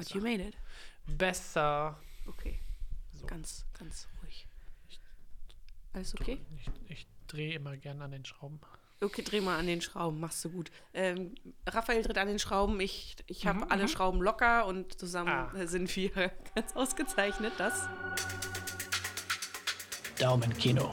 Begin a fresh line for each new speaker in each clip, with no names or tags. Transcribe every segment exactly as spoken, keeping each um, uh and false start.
But you made it.
Besser.
Okay.
So.
Ganz, ganz ruhig. Alles okay?
Ich, ich drehe immer gern an den Schrauben.
Okay, dreh mal an den Schrauben, machst du gut. Ähm, Raphael dreht an den Schrauben, ich, ich habe
Mhm,
alle
mhm.
Schrauben locker und zusammen
Ah.
sind wir ganz ausgezeichnet. Das
Daumenkino.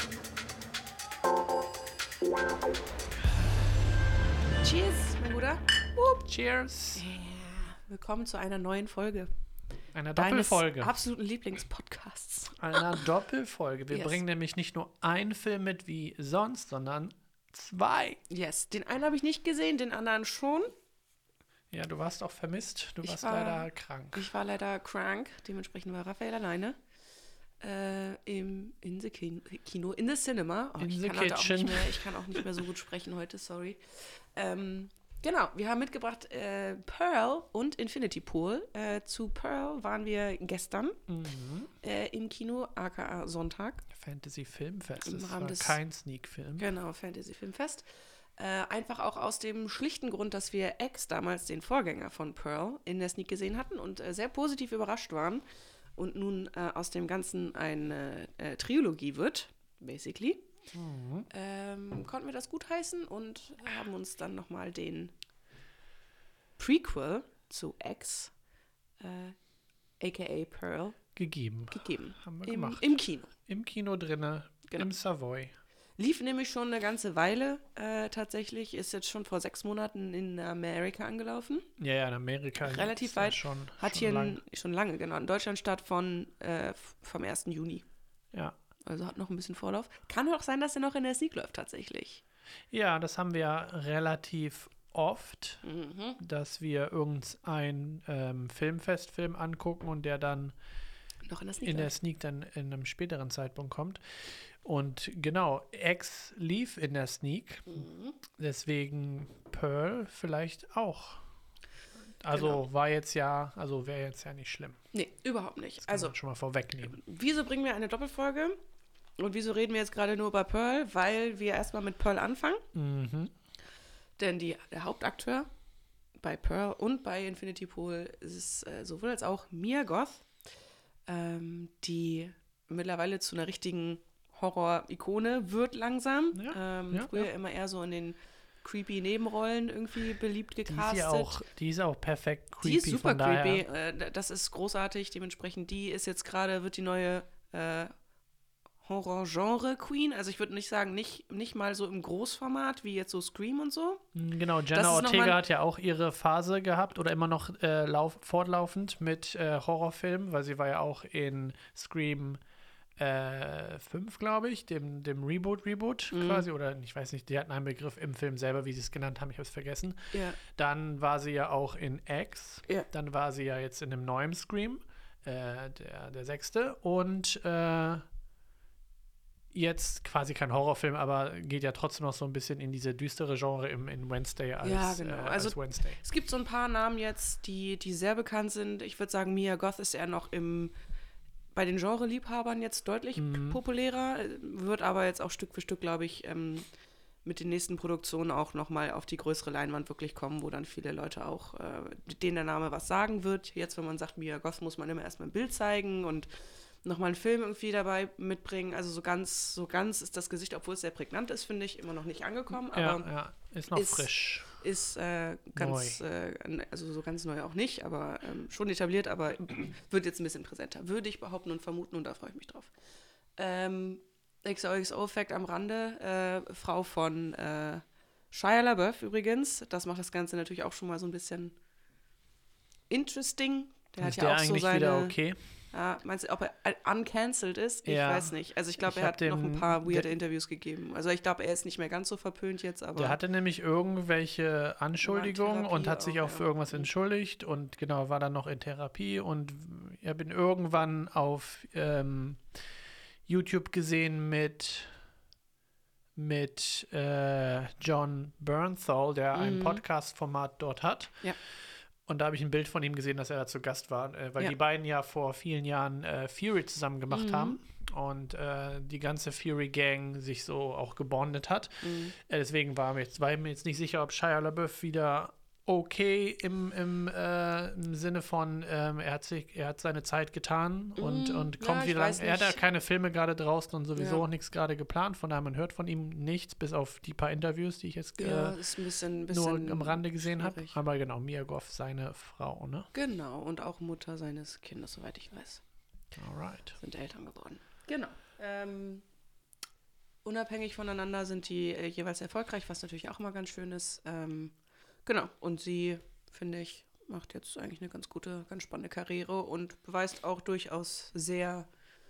Cheers, mein Guter. Wupp.
Cheers.
Yeah. Willkommen zu einer neuen Folge
Einer
deines
Doppelfolge.
absoluten Lieblingspodcasts.
Einer Doppelfolge. Wir
Yes.
bringen nämlich nicht nur einen Film mit wie sonst, sondern zwei.
Yes, den einen habe ich nicht gesehen, den anderen schon.
Ja, du warst auch vermisst. Du
Ich
warst
war-
leider krank.
Ich war leider crank, dementsprechend war Raphael alleine. Äh, im, in the Kin- Kino, in the Cinema. Oh,
In
ich,
the
kann heute auch
kitchen.
nicht mehr, ich kann auch nicht mehr so gut sprechen heute, sorry. Ähm, genau, wir haben mitgebracht äh, Pearl und Infinity Pool. Äh, zu Pearl waren wir gestern
Mhm.
äh, im Kino, aka Sonntag.
Fantasy Filmfest.
Im
Das
Rahmen
war
des-
kein Sneak-Film.
Genau, Fantasy Filmfest. Äh, einfach auch aus dem schlichten Grund, dass wir X, damals den Vorgänger von Pearl, in der Sneak gesehen hatten und äh, sehr positiv überrascht waren. Und nun äh, aus dem Ganzen eine äh, Trilogie wird, basically.
Mhm.
Ähm, konnten wir das gutheißen und haben uns dann nochmal den Prequel zu X, äh, aka Pearl,
Gegeben.
gegeben.
Haben wir
Im,
gemacht.
Im Kino.
Im Kino drinne,
Genau.
im Savoy.
Lief nämlich schon eine ganze Weile äh, tatsächlich. Ist jetzt schon vor sechs Monaten in Amerika angelaufen.
Ja, ja, in Amerika.
Relativ
ist ja
weit.
Schon,
Hat
schon
hier
lang.
ein, schon lange, genau, in Deutschland statt von äh, f- vom ersten Juni.
Ja.
Also hat noch ein bisschen Vorlauf. Kann auch sein, dass er noch in der Sneak läuft tatsächlich.
ja, das haben wir ja relativ oft,
Mhm.
dass wir irgendeinen ähm, Filmfestfilm angucken und der dann
Noch in der Sneak
in der
läuft.
Sneak dann in einem späteren Zeitpunkt kommt. Und genau, X lief in der Sneak,
Mhm.
deswegen Pearl vielleicht auch. Also
Genau.
war jetzt ja, also wäre jetzt ja nicht schlimm.
Nee, überhaupt nicht.
Das kann
Also,
man schon mal vorwegnehmen.
wieso bringen wir eine Doppelfolge? Und wieso reden wir jetzt gerade nur über Pearl? Weil wir erstmal mit Pearl anfangen.
Mhm.
Denn die, der Hauptakteur bei Pearl und bei Infinity Pool ist äh, sowohl als auch Mia Goth, ähm, die mittlerweile zu einer richtigen Horror-Ikone wird langsam.
Ja,
ähm,
ja,
früher
ja.
immer eher so in den creepy Nebenrollen irgendwie beliebt
Die ist
gecastet.
ja auch, die ist auch perfekt creepy.
Die ist super
von daher,
creepy. Äh, das ist großartig. Dementsprechend, die ist jetzt gerade, wird die neue äh, Horror-Genre-Queen. Also ich würde nicht sagen, nicht, nicht mal so im Großformat wie jetzt so Scream und so.
Genau,
Das
Jenna
ist noch
Ortega
mal-
hat ja auch ihre Phase gehabt oder immer noch äh, lauf, fortlaufend mit äh, Horrorfilmen, weil sie war ja auch in Scream äh, fünf, glaube ich, dem, dem Reboot-Reboot
Mhm.
quasi. Oder ich weiß nicht, die hatten einen Begriff im Film selber, wie sie es genannt haben, ich habe es vergessen.
Ja.
Dann war sie ja auch in X.
Ja.
Dann war sie ja jetzt in dem neuen Scream, äh, der, der sechste. Und äh, jetzt quasi kein Horrorfilm, aber geht ja trotzdem noch so ein bisschen in diese düstere Genre im, in Wednesday als,
Ja, genau.
äh,
Also-
als Wednesday.
Es gibt so ein paar Namen jetzt, die, die sehr bekannt sind. Ich würde sagen, Mia Goth ist eher noch im, bei den Genre-Liebhabern jetzt deutlich
Mhm.
populärer, äh, wird aber jetzt auch Stück für Stück, glaube ich, ähm, mit den nächsten Produktionen auch nochmal auf die größere Leinwand wirklich kommen, wo dann viele Leute auch, äh, denen der Name was sagen wird. Jetzt, wenn man sagt, Mia Goth, muss man immer erstmal ein Bild zeigen und nochmal einen Film irgendwie dabei mitbringen. Also so ganz, so ganz ist das Gesicht, obwohl es sehr prägnant ist, finde ich, immer noch nicht angekommen.
Ja,
Aber
ja, ist noch
ist-
frisch.
ist äh, ganz, äh, also so ganz neu auch nicht, aber ähm, schon etabliert, aber wird jetzt ein bisschen präsenter. Würde ich behaupten und vermuten und da freue ich mich drauf. Ähm, X O X O-Fact am Rande, äh, Frau von äh, Shia LaBeouf übrigens. Das macht das Ganze natürlich auch schon mal so ein bisschen interesting. Der
Ist
hat ja
der
auch so
eigentlich
seine.
wieder okay?
Ja, meinst du, ob er uncancelled ist? Ich
Ja.
weiß nicht. Also ich glaube,
Ich
er
hab
hat noch ein
den-
paar weirde
der-
Interviews gegeben. Also ich glaube, er ist nicht mehr ganz so verpönt jetzt, aber
Der hatte nämlich irgendwelche Anschuldigungen
Therapie
und hat sich
auch,
auch für
ja.
irgendwas entschuldigt und genau, war dann noch in Therapie und ich habe ihn irgendwann auf ähm, YouTube gesehen mit mit äh, John Bernthal, der ein
Mhm.
Podcast-Format dort hat.
Ja.
Und da habe ich ein Bild von ihm gesehen, dass er da zu Gast war, äh, weil
Ja.
die beiden ja vor vielen Jahren äh, Fury zusammen gemacht
Mhm.
haben und äh, die ganze Fury-Gang sich so auch gebondet hat.
Mhm.
Äh, deswegen war mir, jetzt, war mir jetzt nicht sicher, ob Shia LaBeouf wieder okay im, im, äh, im Sinne von, ähm, er hat sich, er hat seine Zeit getan und,
Mm,
und
ja,
kommt
ich
wieder lang.
weiß
Er hat ja
nicht.
keine Filme gerade draußen und sowieso
Ja.
auch nichts gerade geplant, von daher man hört von ihm nichts, bis auf die paar Interviews, die ich jetzt
Ja,
äh,
ist ein bisschen, ein
nur
bisschen
am Rande gesehen habe.
schwierig.
Aber genau, Mia Goth, seine Frau, ne?
Genau, und auch Mutter seines Kindes, soweit ich weiß.
Alright.
Sind Eltern geworden. Genau. Ähm, unabhängig voneinander sind die äh, jeweils erfolgreich, was natürlich auch immer ganz schön ist. Ähm, genau. Und sie, finde ich, macht jetzt eigentlich eine ganz gute, ganz spannende Karriere und beweist auch durchaus sehr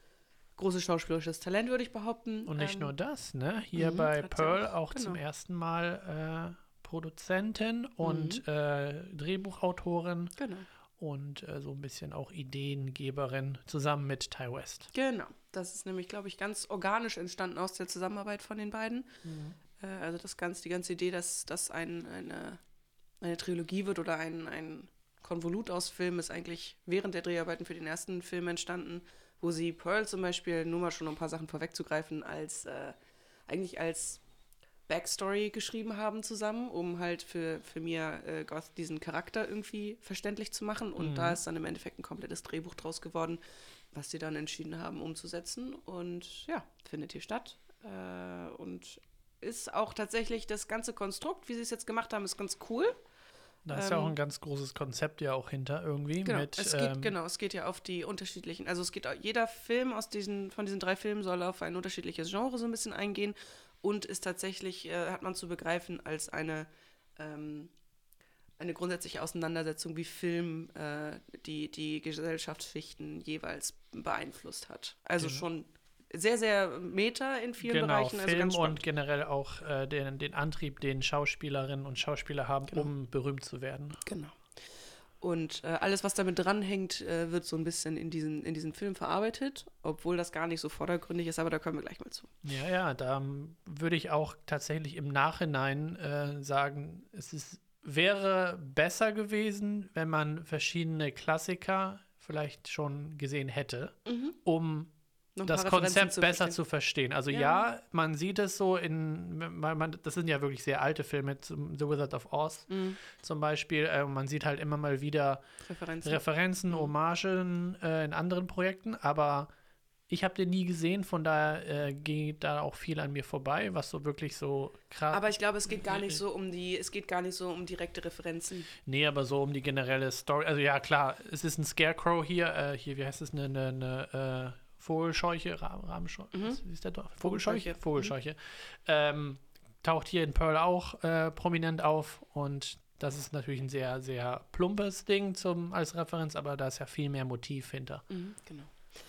großes schauspielerisches Talent, würde ich behaupten.
Und nicht
ähm,
nur das, ne? Hier
mhm,
bei
hat sie
Pearl
auch,
auch, zum
genau.
ersten Mal äh, Produzentin und äh, Drehbuchautorin
Genau.
und äh, so ein bisschen auch Ideengeberin zusammen mit Ty West.
Genau. Das ist nämlich, glaube ich, ganz organisch entstanden aus der Zusammenarbeit von den beiden. Äh, also das ganz, die ganze Idee, dass das ein, eine, eine Trilogie wird oder ein, ein Konvolut aus Filmen, ist eigentlich während der Dreharbeiten für den ersten Film entstanden, wo sie Pearl zum Beispiel, nur mal schon um ein paar Sachen vorwegzugreifen, als äh, eigentlich als Backstory geschrieben haben zusammen, um halt für, für mir äh, Goth diesen Charakter irgendwie verständlich zu machen. Und
Mhm.
da ist dann im Endeffekt ein komplettes Drehbuch draus geworden, was sie dann entschieden haben umzusetzen. Und ja, findet hier statt. Äh, und ist auch tatsächlich das ganze Konstrukt, wie sie es jetzt gemacht haben, ist ganz cool.
Da ist ja auch
Ähm,
ein ganz großes Konzept ja auch hinter irgendwie.
Genau,
mit,
es geht,
ähm,
genau, es geht ja auf die unterschiedlichen, also es geht, au- jeder Film aus diesen, von diesen drei Filmen soll auf ein unterschiedliches Genre so ein bisschen eingehen und ist tatsächlich, äh, hat man zu begreifen, als eine, ähm, eine grundsätzliche Auseinandersetzung, wie Film äh, die, die Gesellschaftsschichten jeweils beeinflusst hat. Also
Genau.
schon sehr, sehr meta in vielen
Genau,
Bereichen, also
Film
ganz spannend.
und generell auch äh, den, den Antrieb, den Schauspielerinnen und Schauspieler haben,
Genau.
um berühmt zu werden.
Genau. Und äh, alles, was damit dranhängt, äh, wird so ein bisschen in diesen, in diesen Film verarbeitet, obwohl das gar nicht so vordergründig ist, aber da kommen wir gleich mal zu.
Ja, ja, da ähm, würde ich auch tatsächlich im Nachhinein äh, sagen, es ist, wäre besser gewesen, wenn man verschiedene Klassiker vielleicht schon gesehen hätte,
Mhm.
um
Noch ein
das
paar Referenzen
Konzept
zu
besser
verstehen.
zu verstehen. Also ja.
Ja.
man sieht es so in, weil man, das sind ja wirklich sehr alte Filme, zum The Wizard of Oz
Mhm.
zum Beispiel. Äh, man sieht halt immer mal wieder
Referenzen.
Referenzen,
Mhm.
Hommagen äh, in anderen Projekten, aber ich habe den nie gesehen, von daher äh, geht da auch viel an mir vorbei, was so wirklich so krass.
Aber ich glaube, es geht gar nicht so um die, es geht gar nicht so um direkte Referenzen.
Nee, aber so um die generelle Story. Also ja, klar, es ist ein Scarecrow hier, äh, hier, wie heißt es, eine, eine, eine äh, Vogelscheuche, Ra Rahmenscheuche,
Mhm.
was ist der doch? Vogelscheuche?
Vogelscheuche.
Vogelscheuche. Ähm, taucht hier in Pearl auch äh, prominent auf und das ist natürlich ein sehr, sehr plumpes Ding zum, als Referenz, aber da ist ja viel mehr Motiv hinter.
Mhm, genau.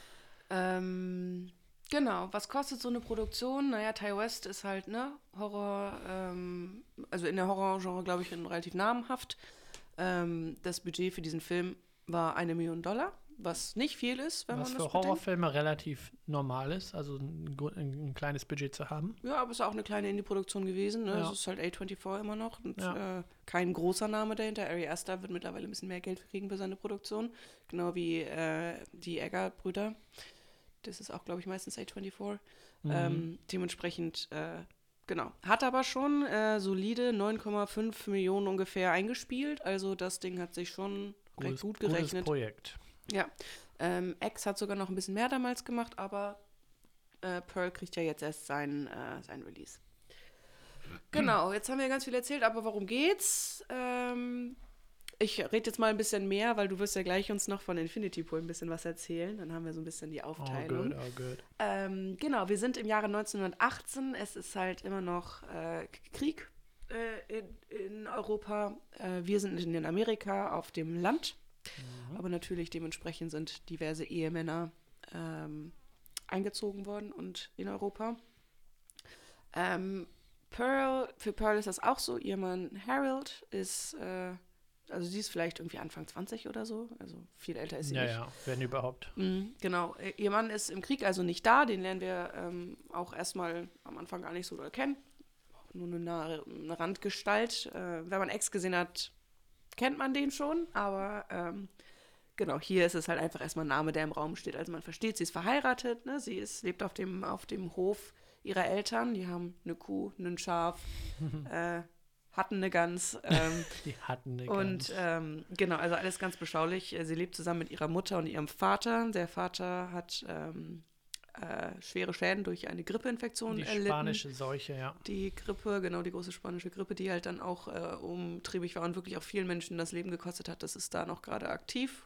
Ähm, genau, was kostet so eine Produktion? Naja, Ty West ist halt, ne, Horror, ähm, also in der Horrorgenre, glaube ich, relativ namhaft. Ähm, das Budget für diesen Film war eine Million Dollar, was nicht viel ist, wenn
Was
man
für
das bedenkt.
Horrorfilme relativ normal ist, also ein, gu- ein, ein kleines Budget zu haben.
Ja, aber es ist auch eine kleine Indie-Produktion gewesen. Ne?
Ja.
Es ist halt A vierundzwanzig immer noch und
Ja.
äh, kein großer Name dahinter. Ari Aster wird mittlerweile ein bisschen mehr Geld kriegen für seine Produktion. Genau wie äh, die Egger-Brüder. Das ist auch, glaube ich, meistens A vierundzwanzig.
Mhm.
Ähm, dementsprechend, äh, genau. Hat aber schon äh, solide neun Komma fünf Millionen ungefähr eingespielt. Also das Ding hat sich schon recht
Gutes-
gut
Gutes
gerechnet.
Projekt.
Ja. Ähm, X hat sogar noch ein bisschen mehr damals gemacht, aber äh, Pearl kriegt ja jetzt erst sein, äh, sein Release. Genau, jetzt haben wir ganz viel erzählt, aber worum geht's? Ähm, ich rede jetzt mal ein bisschen mehr, weil du wirst ja gleich uns noch von Infinity Pool ein bisschen was erzählen. Dann haben wir so ein bisschen die
Oh,
Aufteilung.
good, oh, good.
Ähm, genau, wir sind im Jahre neunzehnhundertachtzehn. Es ist halt immer noch äh, Krieg äh, in, in Europa. Äh, wir sind in Amerika auf dem Land.
Mhm.
Aber natürlich dementsprechend sind diverse Ehemänner ähm, eingezogen worden und in Europa. Ähm, Pearl, für Pearl ist das auch so. Ihr Mann Harold ist, äh, also sie ist vielleicht irgendwie Anfang zwanzig oder so. Also viel älter ist sie
Ja,
nicht.
ja, wenn überhaupt.
Mhm, genau. Äh, Ihr Mann ist im Krieg also nicht da. Den lernen wir ähm, auch erstmal am Anfang gar nicht so doll kennen. Nur eine, nahe, eine Randgestalt. Äh, wenn man Ex gesehen hat, kennt man den schon. Aber ähm, genau, hier ist es halt einfach erstmal ein Name, der im Raum steht. Also man versteht, sie ist verheiratet. Ne? Sie ist, lebt auf dem, auf dem Hof ihrer Eltern. Die haben eine Kuh, einen Schaf, äh, hatten eine Gans. Ähm,
die hatten eine
und
Gans.
ähm, genau, also alles ganz beschaulich. Sie lebt zusammen mit ihrer Mutter und ihrem Vater. Der Vater hat ähm, äh, schwere Schäden durch eine Grippeinfektion
Die
erlitten.
spanische Seuche, ja.
Die Grippe, genau, die große spanische Grippe, die halt dann auch äh, umtriebig war und wirklich auch vielen Menschen das Leben gekostet hat. Das ist da noch gerade aktiv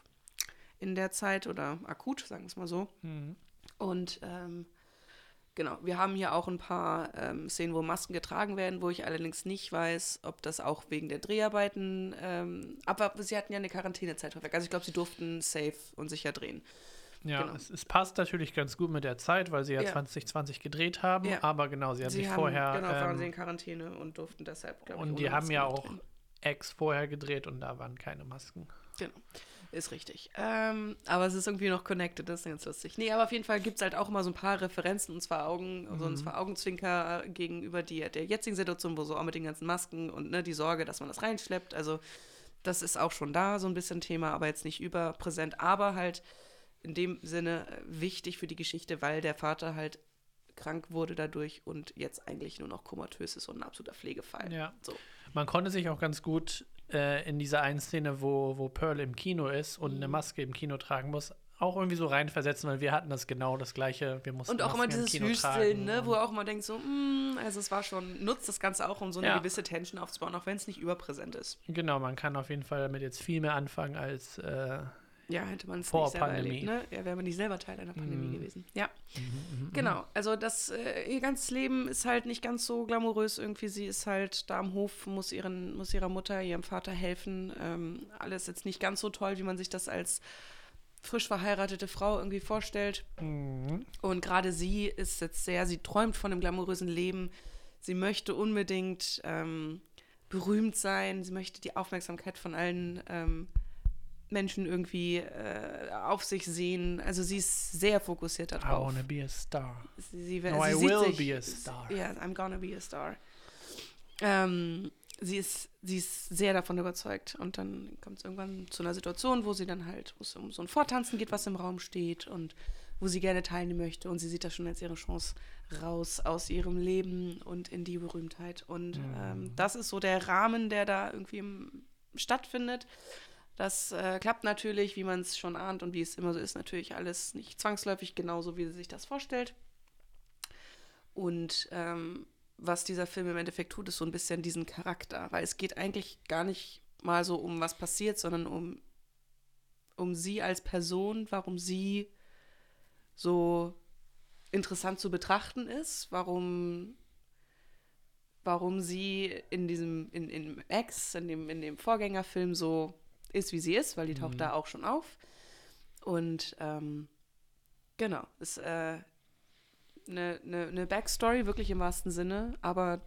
in der Zeit oder akut, sagen wir es mal so.
Mhm.
Und ähm, genau, wir haben hier auch ein paar ähm, Szenen, wo Masken getragen werden, wo ich allerdings nicht weiß, ob das auch wegen der Dreharbeiten, ähm, aber sie hatten ja eine Quarantänezeit vorweg. Also ich glaube, sie durften safe und sicher drehen.
Ja,
genau.
es, es passt natürlich ganz gut mit der Zeit, weil sie ja,
ja.
zwanzig zwanzig gedreht haben,
ja.
aber genau, sie haben
sie
sich
haben,
vorher...
Genau, waren
ähm,
sie in Quarantäne und durften deshalb, glaube ich,
Und
ohne
die haben
Maske
ja
noch
auch
drehen.
Ex vorher gedreht und da waren keine Masken.
Genau, ist richtig. Ähm, aber es ist irgendwie noch connected, das ist ganz lustig. Nee, aber auf jeden Fall gibt es halt auch immer so ein paar Referenzen und zwar Augen, mhm. so, und zwar Augenzwinker gegenüber die, der jetzigen Situation, wo so auch mit den ganzen Masken und ne, die Sorge, dass man das reinschleppt. Also das ist auch schon da so ein bisschen Thema, aber jetzt nicht überpräsent, aber halt in dem Sinne wichtig für die Geschichte, weil der Vater halt krank wurde dadurch und jetzt eigentlich nur noch komatös ist und ein absoluter Pflegefall.
Ja.
So.
Man konnte sich auch ganz gut äh, in dieser einen Szene, wo, wo Pearl im Kino ist und
Mhm.
eine Maske im Kino tragen muss, auch irgendwie so reinversetzen, weil wir hatten das genau das Gleiche. Wir mussten
Und auch
Masken
immer dieses
im Kino
Hüsteln,
tragen
ne, wo auch man denkt so, mh, also es war schon, nutzt das Ganze auch, um so eine
Ja.
gewisse Tension aufzubauen, auch wenn es nicht überpräsent ist.
Genau, man kann auf jeden Fall damit jetzt viel mehr anfangen als äh,
Ja, hätte man es
vor
nicht selber
Pandemie.
erlebt, ne? Ja, wäre man nicht selber Teil einer Pandemie
Mhm.
gewesen. Ja,
mhm,
genau. Also das, äh, ihr ganzes Leben ist halt nicht ganz so glamourös irgendwie. Sie ist halt da am Hof, muss, ihren, muss ihrer Mutter, ihrem Vater helfen. Ähm, alles jetzt nicht ganz so toll, wie man sich das als frisch verheiratete Frau irgendwie vorstellt.
Mhm.
Und gerade sie ist jetzt sehr, sie träumt von einem glamourösen Leben. Sie möchte unbedingt ähm, berühmt sein. Sie möchte die Aufmerksamkeit von allen ähm, Menschen irgendwie äh, auf sich sehen. Also sie ist sehr fokussiert
I
darauf.
wanna be a star.
Sie, sie,
No,
sie
I
sieht
will
sich,
be a star.
Ja, yeah, I'm gonna be a star. Ähm, sie, ist, sie ist sehr davon überzeugt. Und dann kommt es irgendwann zu einer Situation, wo sie dann halt, wo es um so ein Vortanzen geht, was im Raum steht und wo sie gerne teilnehmen möchte. Und sie sieht das schon als ihre Chance raus aus ihrem Leben und in die Berühmtheit. Und
Mhm.
ähm, das ist so der Rahmen, der da irgendwie im, stattfindet. Das äh, klappt natürlich, wie man es schon ahnt und wie es immer so ist, natürlich alles nicht zwangsläufig genauso, wie sie sich das vorstellt. Und ähm, was dieser Film im Endeffekt tut, ist so ein bisschen diesen Charakter, weil es geht eigentlich gar nicht mal so um was passiert, sondern um, um sie als Person, warum sie so interessant zu betrachten ist, warum, warum sie in diesem, in, in X, in dem, in dem Vorgängerfilm so ist, wie sie ist, weil die taucht
Mhm.
da auch schon auf. Und ähm, genau, ist äh, eine, eine, eine Backstory, wirklich im wahrsten Sinne, aber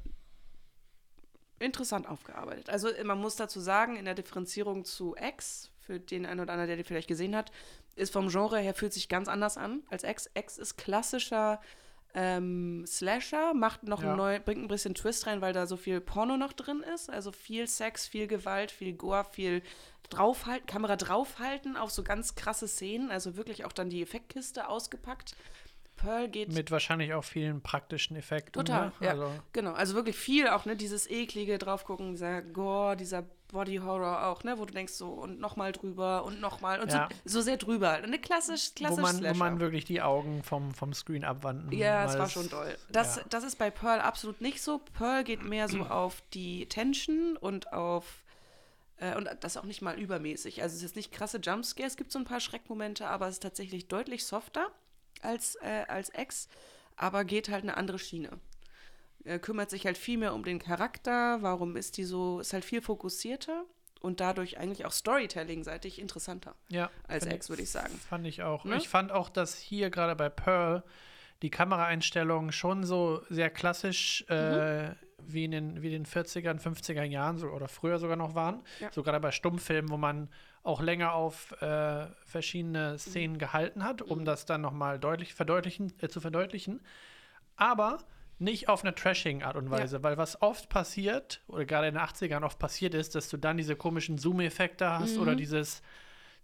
interessant aufgearbeitet. Also man muss dazu sagen, in der Differenzierung zu X, für den einen oder anderen, der die vielleicht gesehen hat, ist vom Genre her, fühlt sich ganz anders an als X. X ist klassischer ähm, Slasher, macht noch
Ja.
ein neu, bringt ein bisschen Twist rein, weil da so viel Porno noch drin ist. Also viel Sex, viel Gewalt, viel Gore, viel draufhalten, Kamera draufhalten auf so ganz krasse Szenen. Also wirklich auch dann die Effektkiste ausgepackt. Pearl geht
Mit wahrscheinlich auch vielen praktischen Effekten.
Total,
ne?
ja.
Also,
Genau, also wirklich viel auch, ne, dieses eklige draufgucken, dieser Gore, dieser Body Horror auch, ne, wo du denkst so und nochmal drüber und nochmal und
Ja.
so, so sehr drüber. Eine klassisch, klassisch
wo, man, wo
Slasher.
man wirklich die Augen vom, vom Screen abwanden.
Ja, es
weil
war schon toll. Das,
ja.
das ist bei Pearl absolut nicht so. Pearl geht mehr so auf die Tension und auf äh, und das auch nicht mal übermäßig. Also es ist jetzt nicht krasse Jumpscares, es gibt so ein paar Schreckmomente, aber es ist tatsächlich deutlich softer als, äh, als X, aber geht halt eine andere Schiene. Er kümmert sich halt viel mehr um den Charakter, warum ist die so, ist halt viel fokussierter und dadurch eigentlich auch Storytelling-seitig interessanter
Ja,
als
find
X, würde ich sagen.
Fand ich auch.
Ne?
Ich fand auch, dass hier gerade bei Pearl die Kameraeinstellungen schon so sehr klassisch äh, wie in den, wie in den vierziger, fünfziger Jahren so, oder früher sogar noch waren.
Ja.
So gerade bei Stummfilmen, wo man auch länger auf äh, verschiedene Szenen gehalten hat, um das dann nochmal deutlich verdeutlichen, äh, zu verdeutlichen. Aber nicht auf eine Trashing-Art und Weise,
Ja.
weil was oft passiert, oder gerade in den achtzigern oft passiert ist, dass du dann diese komischen Zoom-Effekte hast
Mhm.
oder dieses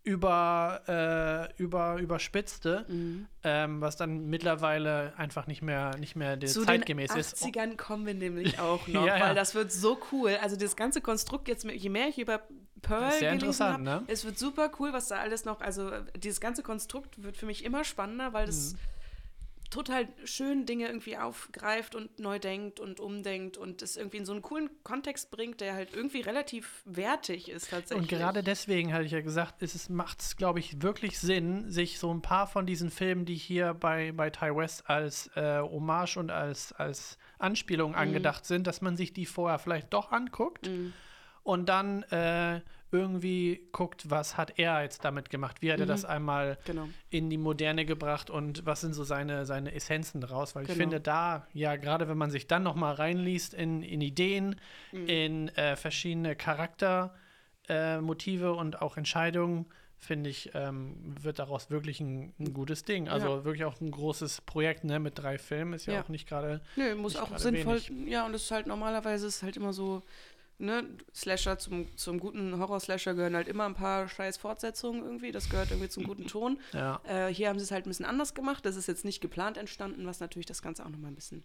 über, äh, über, überspitzte,
Mhm.
ähm, was dann mittlerweile einfach nicht mehr, nicht mehr
Zu
zeitgemäß
den
ist.
achtzigern kommen wir nämlich auch noch,
Ja, ja.
weil das wird so cool. Also das ganze Konstrukt, jetzt, je mehr ich über Pearl
Das ist sehr
gelesen
interessant,
habe,
ne?
es wird super cool, was da alles noch, also äh, dieses ganze Konstrukt wird für mich immer spannender, weil das
Mhm.
total schön Dinge irgendwie aufgreift und neu denkt und umdenkt und es irgendwie in so einen coolen Kontext bringt, der halt irgendwie relativ wertig ist tatsächlich.
Und gerade deswegen hatte ich ja gesagt, ist es macht es, glaube ich, wirklich Sinn, sich so ein paar von diesen Filmen, die hier bei, bei Ty West als äh, Hommage und als, als Anspielung
Mhm.
angedacht sind, dass man sich die vorher vielleicht doch anguckt
Mhm.
und dann äh, irgendwie guckt, was hat er jetzt damit gemacht, wie hat er
Mhm.
das einmal
Genau.
in die Moderne gebracht und was sind so seine, seine Essenzen draus, weil ich
Genau.
finde da, ja, gerade wenn man sich dann noch mal reinliest in, in Ideen,
Mhm.
in äh, verschiedene Charaktermotive äh, Motive und auch Entscheidungen, finde ich, ähm, wird daraus wirklich ein, ein gutes Ding. Also
Ja.
wirklich auch ein großes Projekt, ne, mit drei Filmen ist ja,
Ja.
auch nicht gerade.
Nö, muss
nicht
auch
gerade
sinnvoll,
wenig.
ja, und das ist halt normalerweise ist halt immer so, ne, Slasher zum, zum guten Horror-Slasher gehören halt immer ein paar scheiß Fortsetzungen irgendwie, das gehört irgendwie zum guten Ton.
Ja.
Äh, hier haben sie es halt ein bisschen anders gemacht, das ist jetzt nicht geplant entstanden, was natürlich das Ganze auch nochmal ein bisschen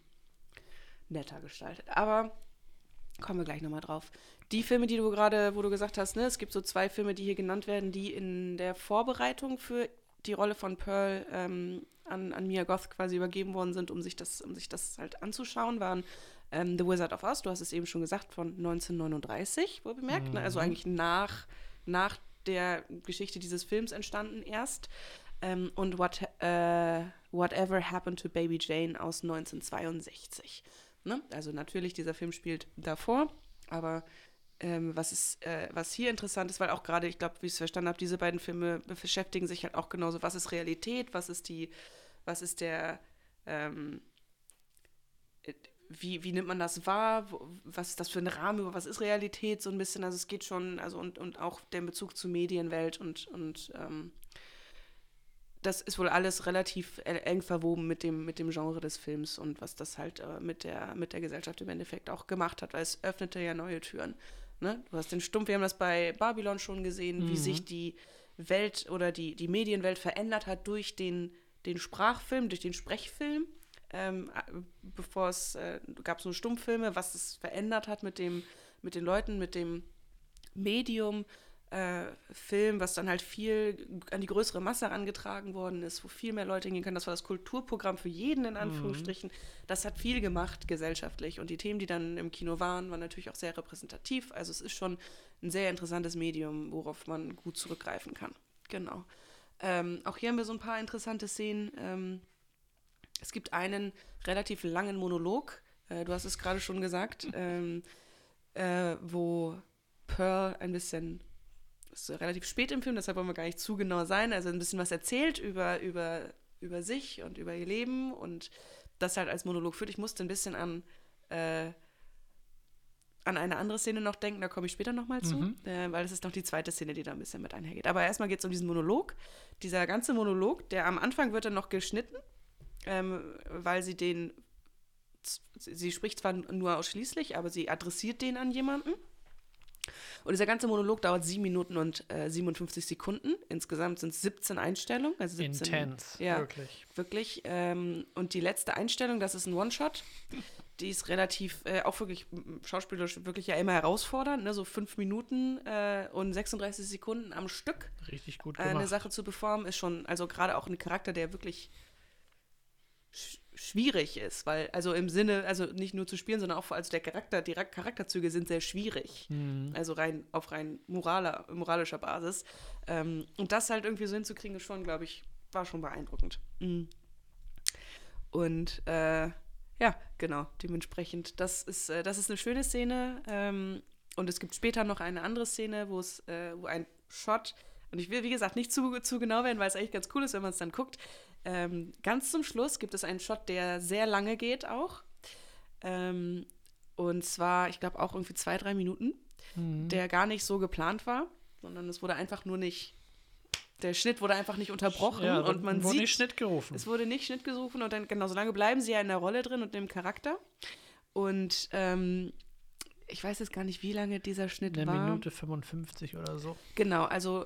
netter gestaltet. Aber kommen wir gleich nochmal drauf. Die Filme, die du gerade, wo du gesagt hast, ne, es gibt so zwei Filme, die hier genannt werden, die in der Vorbereitung für die Rolle von Pearl ähm, an, an Mia Goth quasi übergeben worden sind, um sich das, um sich das halt anzuschauen, waren ähm, The Wizard of Oz, du hast es eben schon gesagt, von neunzehnhundertneununddreißig, wohl bemerkt,
Mhm.
ne? Also eigentlich nach, nach der Geschichte dieses Films entstanden erst. Ähm, und What, äh, Whatever Happened to Baby Jane aus neunzehnhundertzweiundsechzig. Ne? Also natürlich, dieser Film spielt davor, aber ähm, was, ist, äh, was hier interessant ist, weil auch gerade, ich glaube, wie ich es verstanden habe, diese beiden Filme beschäftigen sich halt auch genauso, was ist Realität, was ist die, was ist der, ähm, äh, wie, wie nimmt man das wahr, Wo, was ist das für ein Rahmen, über was ist Realität, so ein bisschen, also es geht schon, also und, und auch der Bezug zur Medienwelt und, und ähm, das ist wohl alles relativ eng verwoben mit dem, mit dem Genre des Films und was das halt äh, mit, der, mit der Gesellschaft im Endeffekt auch gemacht hat, weil es öffnete ja neue Türen. Ne? Du hast den Stumpf, wir haben das bei Babylon schon gesehen,
Mhm.
wie sich die Welt oder die, die Medienwelt verändert hat durch den, den Sprachfilm, durch den Sprechfilm. Ähm, bevor es, äh, gab es nur Stummfilme, was es verändert hat mit dem, mit den Leuten, mit dem Medium, Äh, Film, was dann halt viel an die größere Masse herangetragen worden ist, wo viel mehr Leute hingehen können. Das war das Kulturprogramm für jeden, in Anführungsstrichen. Mhm. Das hat viel gemacht gesellschaftlich. Und die Themen, die dann im Kino waren, waren natürlich auch sehr repräsentativ. Also es ist schon ein sehr interessantes Medium, worauf man gut zurückgreifen kann. Genau. Ähm, auch hier haben wir so ein paar interessante Szenen. Ähm, es gibt einen relativ langen Monolog, äh, du hast es gerade schon gesagt, ähm, äh, wo Pearl ein bisschen, das ist relativ spät im Film, deshalb wollen wir gar nicht zu genau sein, also ein bisschen was erzählt über, über, über sich und über ihr Leben und das halt als Monolog führt. Ich musste ein bisschen an, äh, an eine andere Szene noch denken, da komme ich später nochmal zu,
Mhm.
äh, weil das ist noch die zweite Szene, die da ein bisschen mit einhergeht. Aber erstmal geht es um diesen Monolog. Dieser ganze Monolog, der am Anfang wird dann noch geschnitten, ähm, weil sie den, sie spricht zwar nur ausschließlich, aber sie adressiert den an jemanden. Und dieser ganze Monolog dauert sieben Minuten und äh, siebenundfünfzig Sekunden. Insgesamt sind es siebzehn Einstellungen. Also siebzehn,
Intens,
ja,
wirklich.
Wirklich. Ähm, und die letzte Einstellung, das ist ein One-Shot. Die ist relativ, äh, auch wirklich schauspielerisch wirklich ja immer herausfordernd. Ne? So fünf Minuten äh, und sechsunddreißig Sekunden am Stück.
Richtig gut
Äh,
gemacht.
eine Sache zu performen ist schon, also gerade auch ein Charakter, der wirklich sch- schwierig ist, weil, also im Sinne, also nicht nur zu spielen, sondern auch, also der Charakter, die Charakterzüge sind sehr schwierig.
Mhm.
Also rein, auf rein moraler, moralischer Basis. Ähm, und das halt irgendwie so hinzukriegen, ist schon, glaube ich, war schon beeindruckend. Mhm. Und äh, ja, genau, dementsprechend, das ist, äh, das ist eine schöne Szene. Ähm, und es gibt später noch eine andere Szene, wo es, äh, wo ein Shot, und ich will, wie gesagt, nicht zu, zu genau werden, weil es eigentlich ganz cool ist, wenn man es dann guckt. Ähm, ganz zum Schluss gibt es einen Shot, der sehr lange geht auch. Ähm, und zwar, ich glaube, auch irgendwie zwei, drei Minuten,
Mhm.
der gar nicht so geplant war, sondern es wurde einfach nur nicht, der Schnitt wurde einfach nicht unterbrochen
Ja,
und man
wurde
sieht,
nicht Schnitt gerufen.
es wurde nicht Schnitt gesucht und dann, genau, so lange bleiben sie ja in der Rolle drin und im Charakter. Und ähm, ich weiß jetzt gar nicht, wie lange dieser Schnitt
Eine
war.
Minute fünfundfünfzig oder so.
Genau, also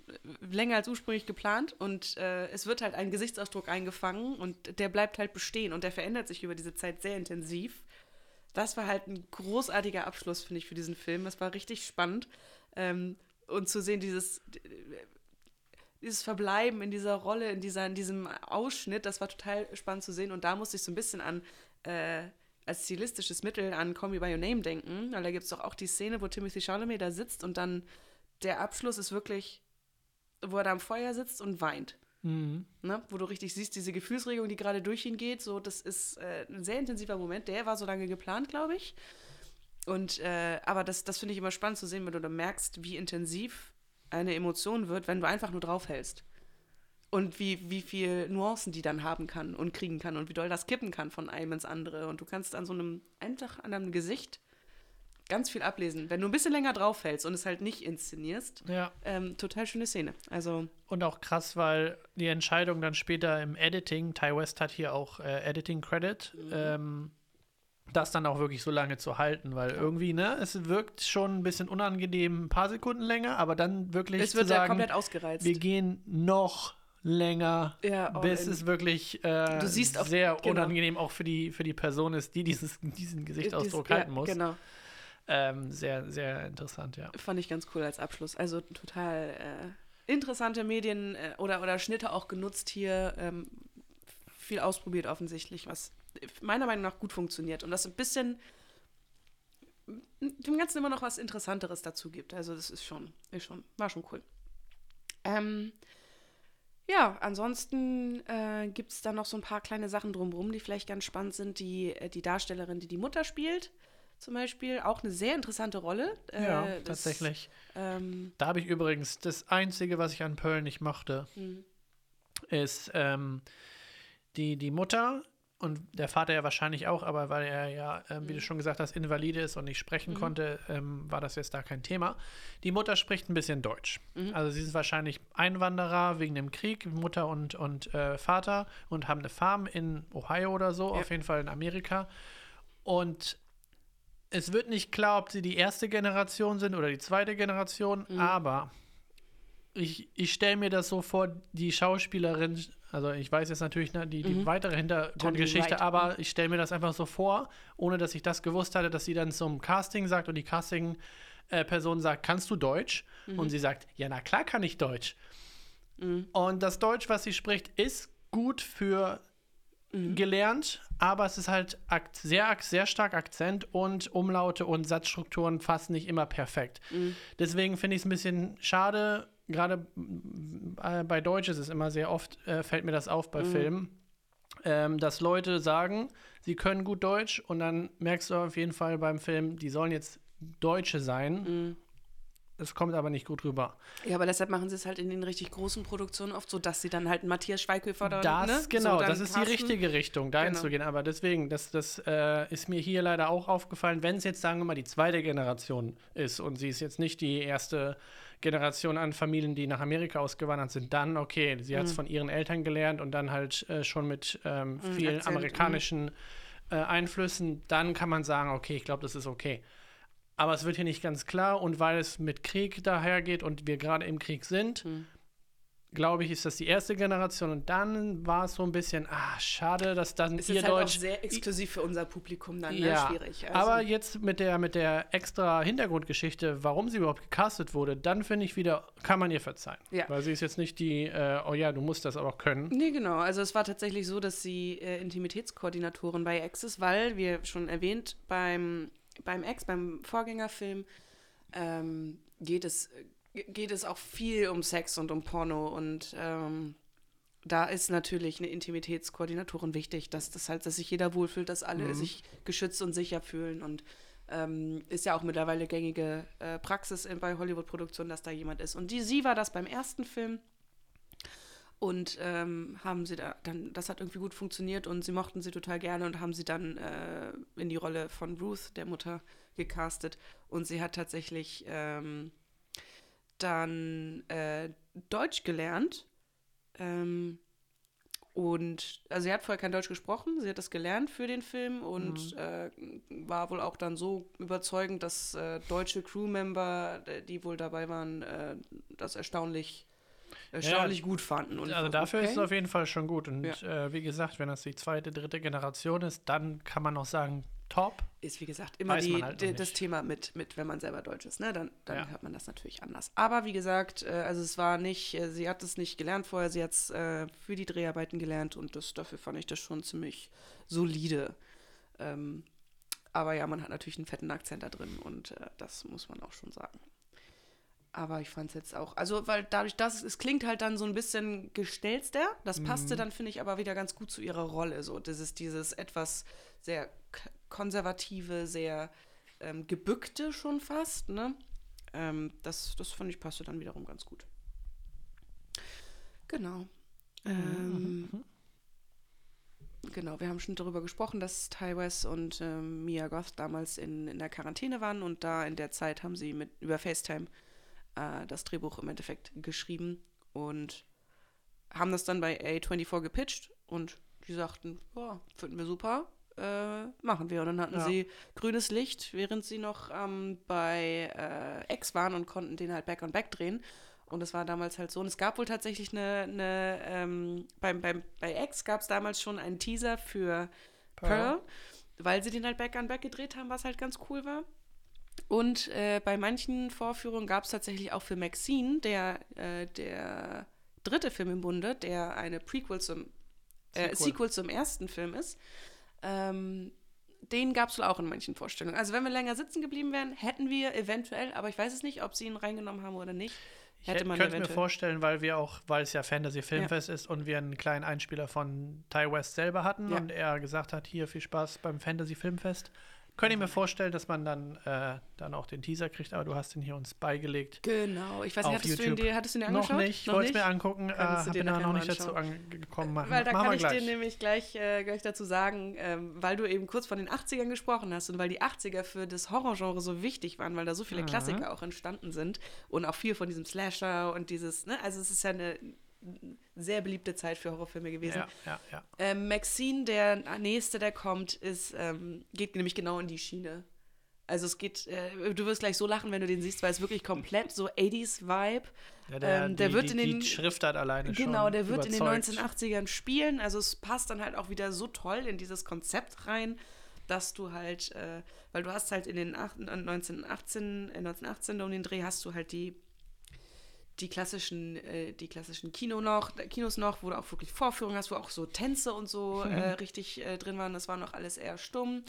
länger als ursprünglich geplant und äh, es wird halt ein Gesichtsausdruck eingefangen und der bleibt halt bestehen und der verändert sich über diese Zeit sehr intensiv. Das war halt ein großartiger Abschluss, finde ich, für diesen Film. Das war richtig spannend. Ähm, und zu sehen, dieses, dieses Verbleiben in dieser Rolle, in, dieser, in diesem Ausschnitt, das war total spannend zu sehen. Und da musste ich so ein bisschen an, äh, als stilistisches Mittel an Call Me By Your Name denken. Weil da gibt es doch auch die Szene, wo Timothée Chalamet da sitzt und dann der Abschluss ist wirklich, wo er da am Feuer sitzt und weint.
Mhm.
Ne? Wo du richtig siehst, diese Gefühlsregung, die gerade durch ihn geht, so, das ist äh, ein sehr intensiver Moment. Der war so lange geplant, glaube ich. Und, äh, aber das, das finde ich immer spannend zu sehen, wenn du dann merkst, wie intensiv eine Emotion wird, wenn du einfach nur draufhältst. Und wie, wie viel Nuancen die dann haben kann und kriegen kann und wie doll das kippen kann von einem ins andere. Und du kannst an so einem, einfach an einem Gesicht ganz viel ablesen. Wenn du ein bisschen länger draufhältst und es halt nicht inszenierst,
Ja.
ähm, total schöne Szene. Also
Und auch krass, weil die Entscheidung dann später im Editing, Ty West hat hier auch äh, Editing Credit,
Mhm.
ähm, das dann auch wirklich so lange zu halten, weil irgendwie, ne, es wirkt schon ein bisschen unangenehm, ein paar Sekunden länger, aber dann wirklich
es
zu
wird ja
sagen,
komplett ausgereizt.
wir gehen noch länger,
Ja, all
bis
in.
es wirklich äh,
Du siehst auch-
sehr
genau.
unangenehm auch für die, für die Person ist, die dieses, diesen Gesichtsausdruck
Dies-
halten
ja,
muss.
Genau.
Ähm, sehr, sehr interessant, ja.
Fand ich ganz cool als Abschluss. Also total äh, interessante Medien äh, oder, oder Schnitte auch genutzt hier. Ähm, viel ausprobiert offensichtlich, was meiner Meinung nach gut funktioniert. Und das ein bisschen dem Ganzen immer noch was Interessanteres dazu gibt. Also das ist schon, ist schon, war schon cool. Ähm, ja, ansonsten äh, gibt es da noch so ein paar kleine Sachen drumherum, die vielleicht ganz spannend sind. Die, äh, die Darstellerin, die die Mutter spielt, zum Beispiel, auch eine sehr interessante Rolle. Äh,
Ja,
das,
tatsächlich.
Ähm,
Da habe ich übrigens das Einzige, was ich an Pearl nicht mochte,
mh,
ist ähm, die, die Mutter und der Vater ja wahrscheinlich auch, aber weil er ja, ähm, wie du schon gesagt hast, invalide ist und nicht sprechen
Mhm.
konnte, ähm, war das jetzt da kein Thema. Die Mutter spricht ein bisschen Deutsch.
Mhm.
Also sie ist wahrscheinlich Einwanderer wegen dem Krieg, Mutter und, und äh, Vater, und haben eine Farm in Ohio oder so,
Ja.
auf jeden Fall in Amerika. Und es wird nicht klar, ob sie die erste Generation sind oder die zweite Generation,
Mhm.
aber ich, ich stelle mir das so vor, die Schauspielerin, also ich weiß jetzt natürlich ne, die, die
Mhm.
weitere Hintergrundgeschichte,
Wright.
aber ich stelle mir das einfach so vor, ohne dass ich das gewusst hatte, dass sie dann zum Casting sagt und die Casting-Person sagt, kannst du Deutsch?
Mhm.
Und sie sagt, ja, na klar kann ich Deutsch.
Mhm.
Und das Deutsch, was sie spricht, ist gut für
Mhm.
gelernt, aber es ist halt akt sehr, sehr stark Akzent und Umlaute und Satzstrukturen fast nicht immer perfekt.
Mhm.
Deswegen finde ich es ein bisschen schade, gerade äh, bei Deutsch ist es immer sehr oft, äh, fällt mir das auf bei
Mhm.
Filmen, ähm, dass Leute sagen, sie können gut Deutsch und dann merkst du auf jeden Fall beim Film, die sollen jetzt Deutsche sein.
Mhm.
Es kommt aber nicht gut rüber.
Ja, aber deshalb machen sie es halt in den richtig großen Produktionen oft so, dass sie dann halt einen Matthias Schweighöfer da,
Das,
ne?
genau,
so dann
das ist
casten.
die richtige Richtung, dahin
Genau.
zu gehen. Aber deswegen, das, das äh, ist mir hier leider auch aufgefallen, wenn es jetzt, sagen wir mal, die zweite Generation ist und sie ist jetzt nicht die erste Generation an Familien, die nach Amerika ausgewandert sind, dann okay, sie hat es
Mhm.
von ihren Eltern gelernt und dann halt äh, schon mit ähm,
Mhm,
vielen
Akzent,
amerikanischen äh, Einflüssen, dann kann man sagen, okay, ich glaube, das ist okay. Aber es wird hier nicht ganz klar und weil es mit Krieg dahergeht und wir gerade im Krieg sind,
Mhm.
glaube ich, ist das die erste Generation. Und dann war es so ein bisschen, ah, schade, dass dann
Ist
ihr
jetzt halt auch
Deutsch.
sehr exklusiv für unser Publikum dann,
Ja,
ne? Schwierig. Also,
aber jetzt mit der, mit der extra Hintergrundgeschichte, warum sie überhaupt gecastet wurde, dann finde ich wieder, kann man ihr verzeihen.
Ja.
Weil sie ist jetzt nicht die, äh, oh ja, du musst das aber auch können.
Nee, genau. Also es war tatsächlich so, dass sie äh, Intimitätskoordinatorin bei X ist, weil, wie schon erwähnt, beim, beim X, beim Vorgängerfilm, ähm, geht es, geht es auch viel um Sex und um Porno und ähm, da ist natürlich eine Intimitätskoordinatorin wichtig, dass das halt, dass sich jeder wohlfühlt, dass alle
Mhm.
sich geschützt und sicher fühlen und ähm, ist ja auch mittlerweile gängige äh, Praxis in, bei Hollywood-Produktionen, dass da jemand ist. Und die, sie war das beim ersten Film. Und ähm, haben sie da dann, das hat irgendwie gut funktioniert und sie mochten sie total gerne und haben sie dann äh, in die Rolle von Ruth, der Mutter, gecastet. Und sie hat tatsächlich ähm, dann äh, Deutsch gelernt. Ähm, und also sie hat vorher kein Deutsch gesprochen, sie hat das gelernt für den Film und
Mhm.
äh, war wohl auch dann so überzeugend, dass äh, deutsche Crewmember, äh, die wohl dabei waren, äh, das erstaunlich erstaunlich ja, gut fanden. Und
also dafür okay. ist es auf jeden Fall schon gut. Und
ja.
äh, wie gesagt, wenn das die zweite, dritte Generation ist, dann kann man noch sagen, top.
Ist wie gesagt immer die, halt die, das Thema mit, mit, wenn man selber Deutsch ist, ne? Dann, dann ja. hört man das natürlich anders. Aber wie gesagt, äh, also es war nicht, äh, sie hat es nicht gelernt vorher, sie hat es äh, für die Dreharbeiten gelernt und das, dafür fand ich das schon ziemlich solide. Ähm, aber ja, man hat natürlich einen fetten Akzent da drin und äh, das muss man auch schon sagen. Aber ich fand es jetzt auch, also weil dadurch, dass es klingt halt dann so ein bisschen gestelzter, das passte mhm. dann, finde ich, aber wieder ganz gut zu ihrer Rolle. So, das ist dieses etwas sehr k- konservative, sehr ähm, gebückte schon fast, ne? Ähm, das, das fand ich, passte dann wiederum ganz gut. Genau. Ähm, mhm. Genau, wir haben schon darüber gesprochen, dass Ti West und ähm, Mia Goth damals in, in der Quarantäne waren und da in der Zeit haben sie mit über FaceTime das Drehbuch im Endeffekt geschrieben und haben das dann bei A vierundzwanzig gepitcht und die sagten, ja, finden wir super, äh, machen wir. Und dann hatten ja. sie grünes Licht, während sie noch ähm, bei äh, X waren und konnten den halt back on back drehen. Und das war damals halt so. Und es gab wohl tatsächlich eine, eine ähm, beim, beim, bei X gab es damals schon einen Teaser für Pearl, Pearl, weil sie den halt back on back gedreht haben, was halt ganz cool war. Und äh, bei manchen Vorführungen gab es tatsächlich auch für Maxine, der, äh, der dritte Film im Bunde, der eine Prequel zum, äh, Sequel. Sequel zum ersten Film ist, ähm, den gab es wohl auch in manchen Vorstellungen. Also wenn wir länger sitzen geblieben wären, hätten wir eventuell, aber ich weiß es nicht, ob sie ihn reingenommen haben oder nicht. Hätte
ich
man
könnte mir vorstellen, weil wir auch, weil es ja Fantasy-Filmfest ja. ist und wir einen kleinen Einspieler von Ti West selber hatten ja. und er gesagt hat, hier viel Spaß beim Fantasy-Filmfest. Könnte ich mir vorstellen, dass man dann, äh, dann auch den Teaser kriegt, aber du hast den hier uns beigelegt.
Genau. Ich weiß nicht, hattest, du ihn dir, hattest du ihn dir angeschaut?
Noch nicht, ich wollte es mir angegucken, äh, bin aber noch nicht dazu angekommen. Machen,
weil da
machen
kann
wir
ich
gleich.
dir nämlich gleich, äh, gleich dazu sagen, ähm, weil du eben kurz von den achtzigern gesprochen hast und weil die achtziger für das Horrorgenre so wichtig waren, weil da so viele mhm. Klassiker auch entstanden sind und auch viel von diesem Slasher und dieses, ne, also es ist ja eine sehr beliebte Zeit für Horrorfilme gewesen.
Ja, ja, ja.
Ähm, Maxine, der nächste, der kommt, ist, ähm, geht nämlich genau in die Schiene. Also es geht, äh, du wirst gleich so lachen, wenn du den siehst, weil es wirklich komplett so achtziger-Vibe.
Ja, der, ähm, der die, wird die, in den, die Schriftart alleine schon
Genau, der wird
überzeugt.
in den neunzehnhundertachtzigern spielen. Also es passt dann halt auch wieder so toll in dieses Konzept rein, dass du halt, äh, weil du hast halt in den ach, neunzehnhundertachtzehn, äh, neunzehnhundertachtzehn um den Dreh hast du halt die die klassischen, äh, die klassischen Kino noch, Kinos noch, wo du auch wirklich Vorführungen hast, wo auch so Tänze und so mhm. äh, richtig äh, drin waren. Das war noch alles eher stumm.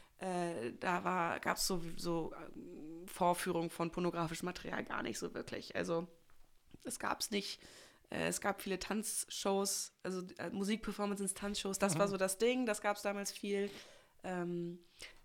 Äh, da gab es so, so äh, Vorführungen von pornografischem Material gar nicht so wirklich. Also das gab es nicht. Äh, es gab viele Tanzshows, also äh, Musikperformances, Tanzshows, das mhm. war so das Ding, das gab es damals viel. Ähm,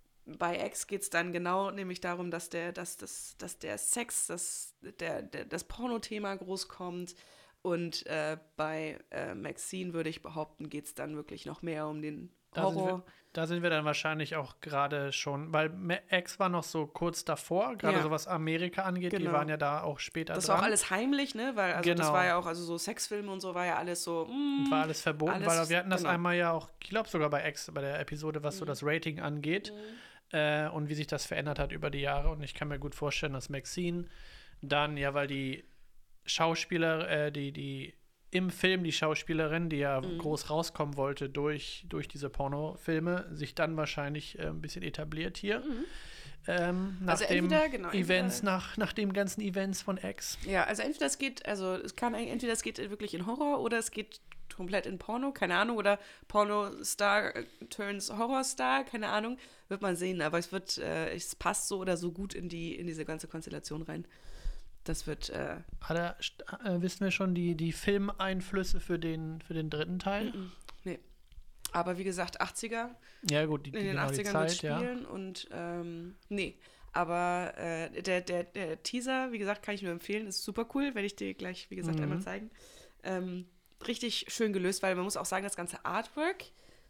bei X geht es dann genau nämlich darum, dass der, dass, dass, dass der Sex, dass der, der, das Pornothema groß kommt. Und äh, bei äh, Maxine, würde ich behaupten, geht es dann wirklich noch mehr um den Horror.
Da sind wir dann wahrscheinlich auch gerade schon, weil X war noch so kurz davor, gerade
ja.
so was Amerika angeht,
genau.
die waren ja da auch später
das
dran.
Das war auch alles heimlich, ne, weil also
genau.
das war ja auch, also so Sexfilme und so war ja alles so, mm,
war alles verboten,
alles,
weil wir hatten das
genau.
einmal ja auch, ich glaube sogar bei X, bei der Episode, was mhm. so das Rating angeht mhm. äh, und wie sich das verändert hat über die Jahre und ich kann mir gut vorstellen, dass Maxine dann, ja, weil die Schauspieler, äh, die, die im Film die Schauspielerin, die ja mhm. groß rauskommen wollte durch, durch diese Pornofilme, sich dann wahrscheinlich äh, ein bisschen etabliert hier. Mhm. Ähm, nach
also
dem
entweder, genau,
Events,
entweder,
nach, nach dem ganzen Events von X.
Ja, also entweder es geht, also es kann entweder es geht wirklich in Horror oder es geht komplett in Porno, keine Ahnung, oder Pornostar turns Horrorstar, keine Ahnung, wird man sehen, aber es wird, äh, es passt so oder so gut in die, in diese ganze Konstellation rein. Das wird. Äh,
Hat er, äh, wissen wir schon die, die Filmeinflüsse für den, für den dritten Teil?
Mm-mm, nee. Aber wie gesagt, achtziger.
Ja, gut, die,
in den
genau
achtzigern
Zeit,
wird spielen ja. und ähm, nee. Aber äh, der, der, der Teaser, wie gesagt, kann ich nur empfehlen, ist super cool, werde ich dir gleich, wie gesagt, mhm. einmal zeigen. Ähm, richtig schön gelöst, weil man muss auch sagen, das ganze Artwork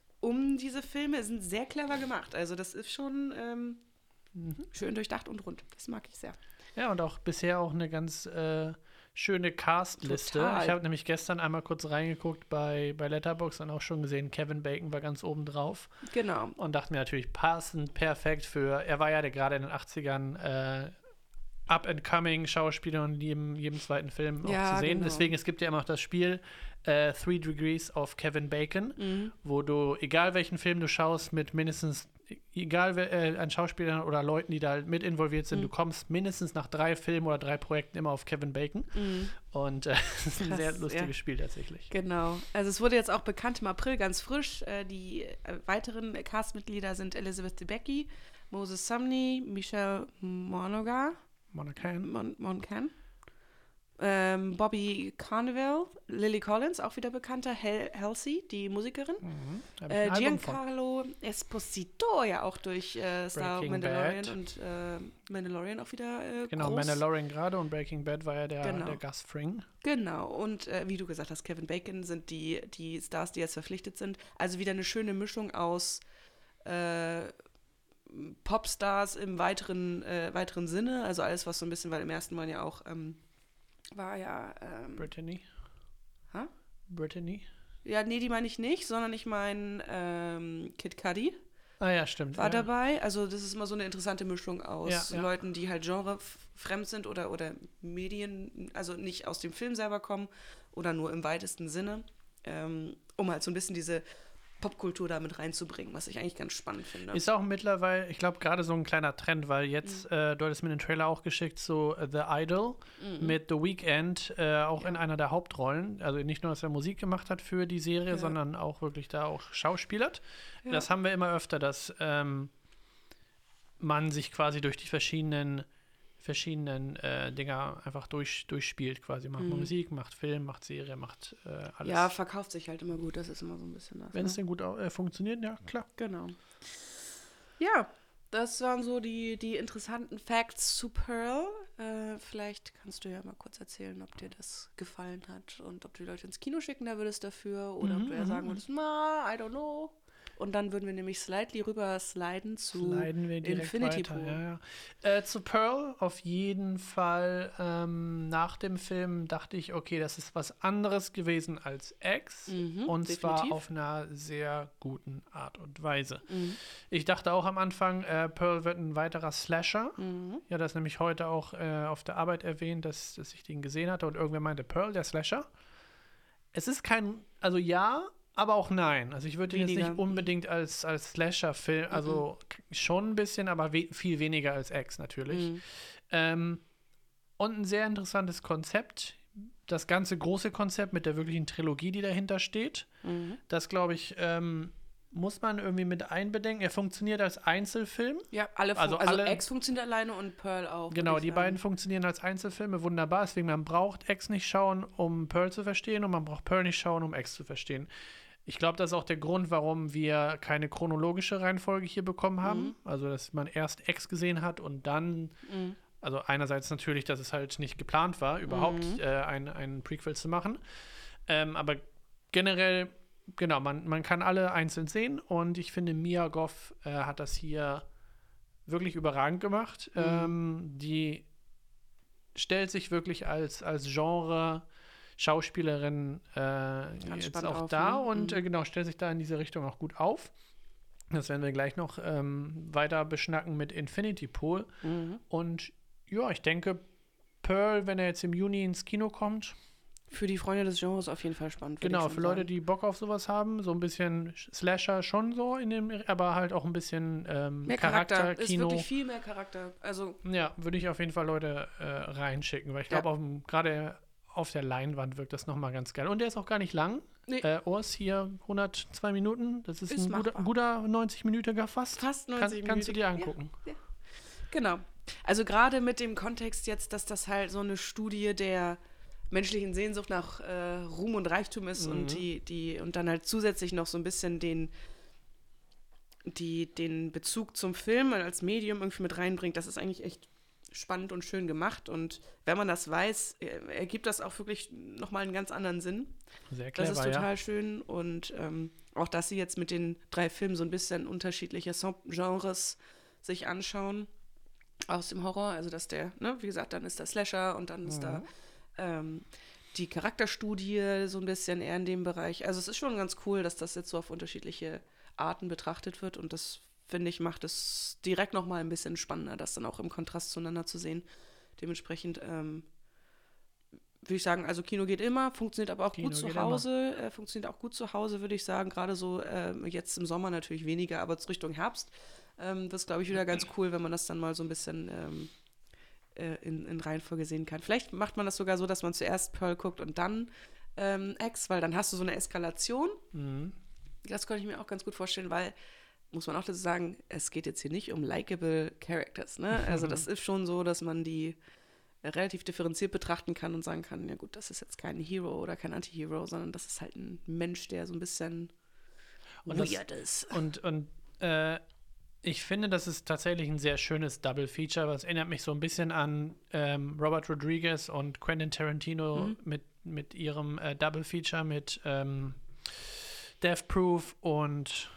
um diese Filme sind sehr clever gemacht. Also das ist schon ähm, mhm. schön durchdacht und rund. Das mag ich sehr.
Ja, und auch bisher auch eine ganz äh, schöne Cast-Liste.
Total.
Ich habe nämlich gestern einmal kurz reingeguckt bei, bei Letterboxd und auch schon gesehen, Kevin Bacon war ganz oben drauf.
Genau.
Und dachte mir natürlich passend, perfekt für, er war ja gerade in den achtzigern äh, Up-and-Coming-Schauspieler in jedem, jedem zweiten Film auch
Ja,
zu sehen.
genau.
Deswegen, es gibt ja immer noch das Spiel äh, Three Degrees of Kevin Bacon,
Mhm.
wo du, egal welchen Film du schaust, mit mindestens, egal wer, äh, an Schauspielern oder Leuten, die da mit involviert sind,
Mhm.
du kommst mindestens nach drei Filmen oder drei Projekten immer auf Kevin Bacon.
Mhm.
Und äh, das ist ein
Krass,
sehr lustiges
ja.
Spiel tatsächlich.
Genau. Also es wurde jetzt auch bekannt im April, ganz frisch. Äh, die äh, weiteren Castmitglieder sind Elizabeth Debicki, Moses Sumney, Michelle Monaghan,
Monaghan.
Mon Monaghan, ähm, Bobby Carnevale, Lily Collins, auch wieder bekannter, Hel Halsey, die Musikerin,
Mhm. Da hab ich
äh,
ein Album von.
Giancarlo Esposito, ja auch durch äh, Star
Breaking
Mandalorian
Bad.
und äh, Mandalorian auch wieder äh,
Genau,
groß.
Mandalorian gerade und Breaking Bad war ja der,
Genau.
der Gus Fring.
Genau, und äh, wie du gesagt hast, Kevin Bacon sind die, die Stars, die jetzt verpflichtet sind. Also wieder eine schöne Mischung aus äh, Popstars im weiteren, äh, weiteren Sinne. Also alles, was so ein bisschen, weil im ersten Mal ja auch ähm, war ja. Ähm,
Brittany.
Hä?
Brittany.
ja, nee, die meine ich nicht, sondern ich meine ähm, Kid Cudi
Ah ja, stimmt.
war
ja.
dabei. Also das ist immer so eine interessante Mischung aus
Ja, ja.
Leuten, die halt genrefremd sind oder, oder Medien, also nicht aus dem Film selber kommen oder nur im weitesten Sinne, ähm, um halt so ein bisschen diese Popkultur da mit reinzubringen, was ich eigentlich ganz spannend finde.
Ist auch mittlerweile, ich glaube, gerade so ein kleiner Trend, weil jetzt,
Mhm.
äh, du hattest mir den Trailer auch geschickt, so äh, The Idol
Mhm.
mit The Weeknd, äh, auch
Ja.
in einer der Hauptrollen. Also nicht nur, dass er Musik gemacht hat für die Serie,
Ja.
sondern auch wirklich da auch schauspielert.
Ja.
Das haben wir immer öfter, dass ähm, man sich quasi durch die verschiedenen verschiedenen äh, Dinger einfach durch, durchspielt quasi. Macht
Mhm.
man Musik, macht Film, macht Serie, macht äh, alles.
Ja, verkauft sich halt immer gut, das ist immer so ein bisschen das.
Wenn es
ne?
denn gut au- äh, funktioniert, ja, klar.
Genau. Ja, das waren so die, die interessanten Facts zu Pearl. Äh, vielleicht kannst du ja mal kurz erzählen, ob dir das gefallen hat und ob du die Leute ins Kino schicken da würdest dafür oder
Mhm,
ob du ja
mhm,
sagen
mhm.
würdest, na, I don't know. Und dann würden wir nämlich slightly rüber sliden zu
Sliden wir direkt
Infinity
weiter.
Pool.
Ja, ja. Äh, zu Pearl auf jeden Fall. Ähm, nach dem Film dachte ich, okay, das ist was anderes gewesen als X.
Mhm,
und zwar
definitiv.
auf einer sehr guten Art und Weise.
Mhm.
Ich dachte auch am Anfang, äh, Pearl wird ein weiterer Slasher.
Mhm.
Ja, das nämlich heute auch äh, auf der Arbeit erwähnt, dass, dass ich den gesehen hatte und irgendwer meinte, Pearl, der Slasher. Es ist kein, also ja, aber auch nein. Also ich würde ihn jetzt
Weniger.
nicht unbedingt als, als Slasher-Film, also k- schon ein bisschen, aber we viel weniger als X natürlich.
Mhm.
Ähm, und ein sehr interessantes Konzept. Das ganze große Konzept mit der wirklichen Trilogie, die dahinter steht.
Mhm.
Das, glaube ich, ähm, muss man irgendwie mit einbedenken. Er funktioniert als Einzelfilm.
Ja, alle, fun-
Also
also,
alle-
X funktioniert alleine und Pearl auch.
Genau,
würd ich
die
sagen.
beiden funktionieren als Einzelfilme wunderbar. Deswegen, man braucht X nicht schauen, um Pearl zu verstehen, und man braucht Pearl nicht schauen, um X zu verstehen. Ich glaube, das ist auch der Grund, warum wir keine chronologische Reihenfolge hier bekommen haben.
Mhm.
Also, dass man erst X gesehen hat und dann,
Mhm.
also einerseits natürlich, dass es halt nicht geplant war, überhaupt
Mhm.
äh, ein, ein Prequel zu machen. Ähm, aber generell, genau, man, man kann alle einzeln sehen, und ich finde, Mia Goth äh, hat das hier wirklich überragend gemacht.
Mhm.
Ähm, die stellt sich wirklich als, als Genre Schauspielerin äh, jetzt
spannend
auch
auf,
da
ne?
und
Mhm.
äh, genau, stellt sich da in diese Richtung auch gut auf. Das werden wir gleich noch ähm, weiter beschnacken mit Infinity Pool.
Mhm.
Und ja, ich denke, Pearl, wenn er jetzt im Juni ins Kino kommt,
Für die Freunde des Genres auf jeden Fall spannend. würd
genau,
ich schon
für Leute,
sagen.
die Bock auf sowas haben, so ein bisschen Slasher schon so in dem, aber halt auch ein bisschen ähm,
Mehr Charakter.
Charakter,
Ist
Kino.
wirklich viel mehr Charakter. Also,
Ja, würde ich auf jeden Fall Leute äh, reinschicken, weil ich
Ja.
glaube, gerade auf der Leinwand wirkt das nochmal ganz geil. Und der ist auch gar nicht lang.
nee,
Äh, Urs hier hundertzwei Minuten. Das ist,
Ist
ein guter,
machbar.
guter neunzig-Minütiger fast.
fast
Kann,
neunzig
kannst du dir
Minuten.
angucken.
Genau. Also gerade mit dem Kontext jetzt, dass das halt so eine Studie der menschlichen Sehnsucht nach äh, Ruhm und Reichtum ist
Mhm.
und die, die, und dann halt zusätzlich noch so ein bisschen den, die, den Bezug zum Film als Medium irgendwie mit reinbringt, das ist eigentlich echt spannend und schön gemacht. Und wenn man das weiß, äh, ergibt das auch wirklich nochmal einen ganz anderen Sinn.
Sehr
Das
clever,
ist total
ja.
schön. Und ähm, auch, dass sie jetzt mit den drei Filmen so ein bisschen unterschiedliche Som- Genres sich anschauen aus dem Horror. Also, dass der, ne, wie gesagt, dann ist da Slasher und dann ist da
Mhm.
ähm, die Charakterstudie so ein bisschen eher in dem Bereich. Also, es ist schon ganz cool, dass das jetzt so auf unterschiedliche Arten betrachtet wird. Und das, finde ich, macht es direkt nochmal ein bisschen spannender, das dann auch im Kontrast zueinander zu sehen. Dementsprechend ähm, würde ich sagen, also Kino geht immer, funktioniert aber auch
Kino
gut zu
geht
Hause, äh, funktioniert auch gut zu Hause, würde ich sagen, gerade so äh, jetzt im Sommer natürlich weniger, aber zur Richtung Herbst ähm, das glaube ich wieder ganz cool, wenn man das dann mal so ein bisschen ähm, äh, in, in Reihenfolge sehen kann. Vielleicht macht man das sogar so, dass man zuerst Pearl guckt und dann ähm, X, weil dann hast du so eine Eskalation.
Mhm.
Das könnte ich mir auch ganz gut vorstellen, weil muss man auch dazu sagen, es geht jetzt hier nicht um likable Characters, ne? Also das ist schon so, dass man die relativ differenziert betrachten kann und sagen kann, ja gut, das ist jetzt kein Hero oder kein Anti-Hero, sondern das ist halt ein Mensch, der so ein bisschen
und
weird
das,
ist.
Und, und äh, ich finde, das ist tatsächlich ein sehr schönes Double Feature, was erinnert mich so ein bisschen an ähm, Robert Rodriguez und Quentin Tarantino
Mhm.
mit, mit ihrem äh, Double Feature mit ähm, Death Proof und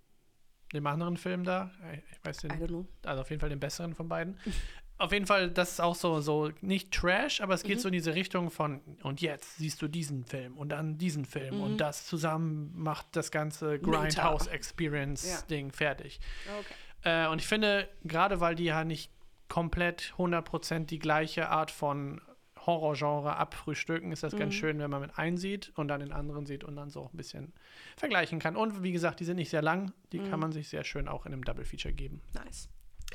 dem anderen Film da. Ich weiß den,
I don't know.
also auf jeden Fall den besseren von beiden. Auf jeden Fall, das ist auch so, so nicht Trash, aber es geht
Mhm.
so in diese Richtung von, und jetzt siehst du diesen Film und dann diesen Film
Mhm.
und das zusammen macht das ganze
Meta.
Grindhouse-Experience-Ding fertig.
Okay.
Äh, und ich finde, gerade weil die ja nicht komplett hundert Prozent die gleiche Art von Horrorgenre abfrühstücken, ist das
Mhm.
ganz schön, wenn man mit einen sieht und dann den anderen sieht und dann so ein bisschen vergleichen kann. Und wie gesagt, die sind nicht sehr lang, die
Mhm.
kann man sich sehr schön auch in einem Double Feature geben.
Nice.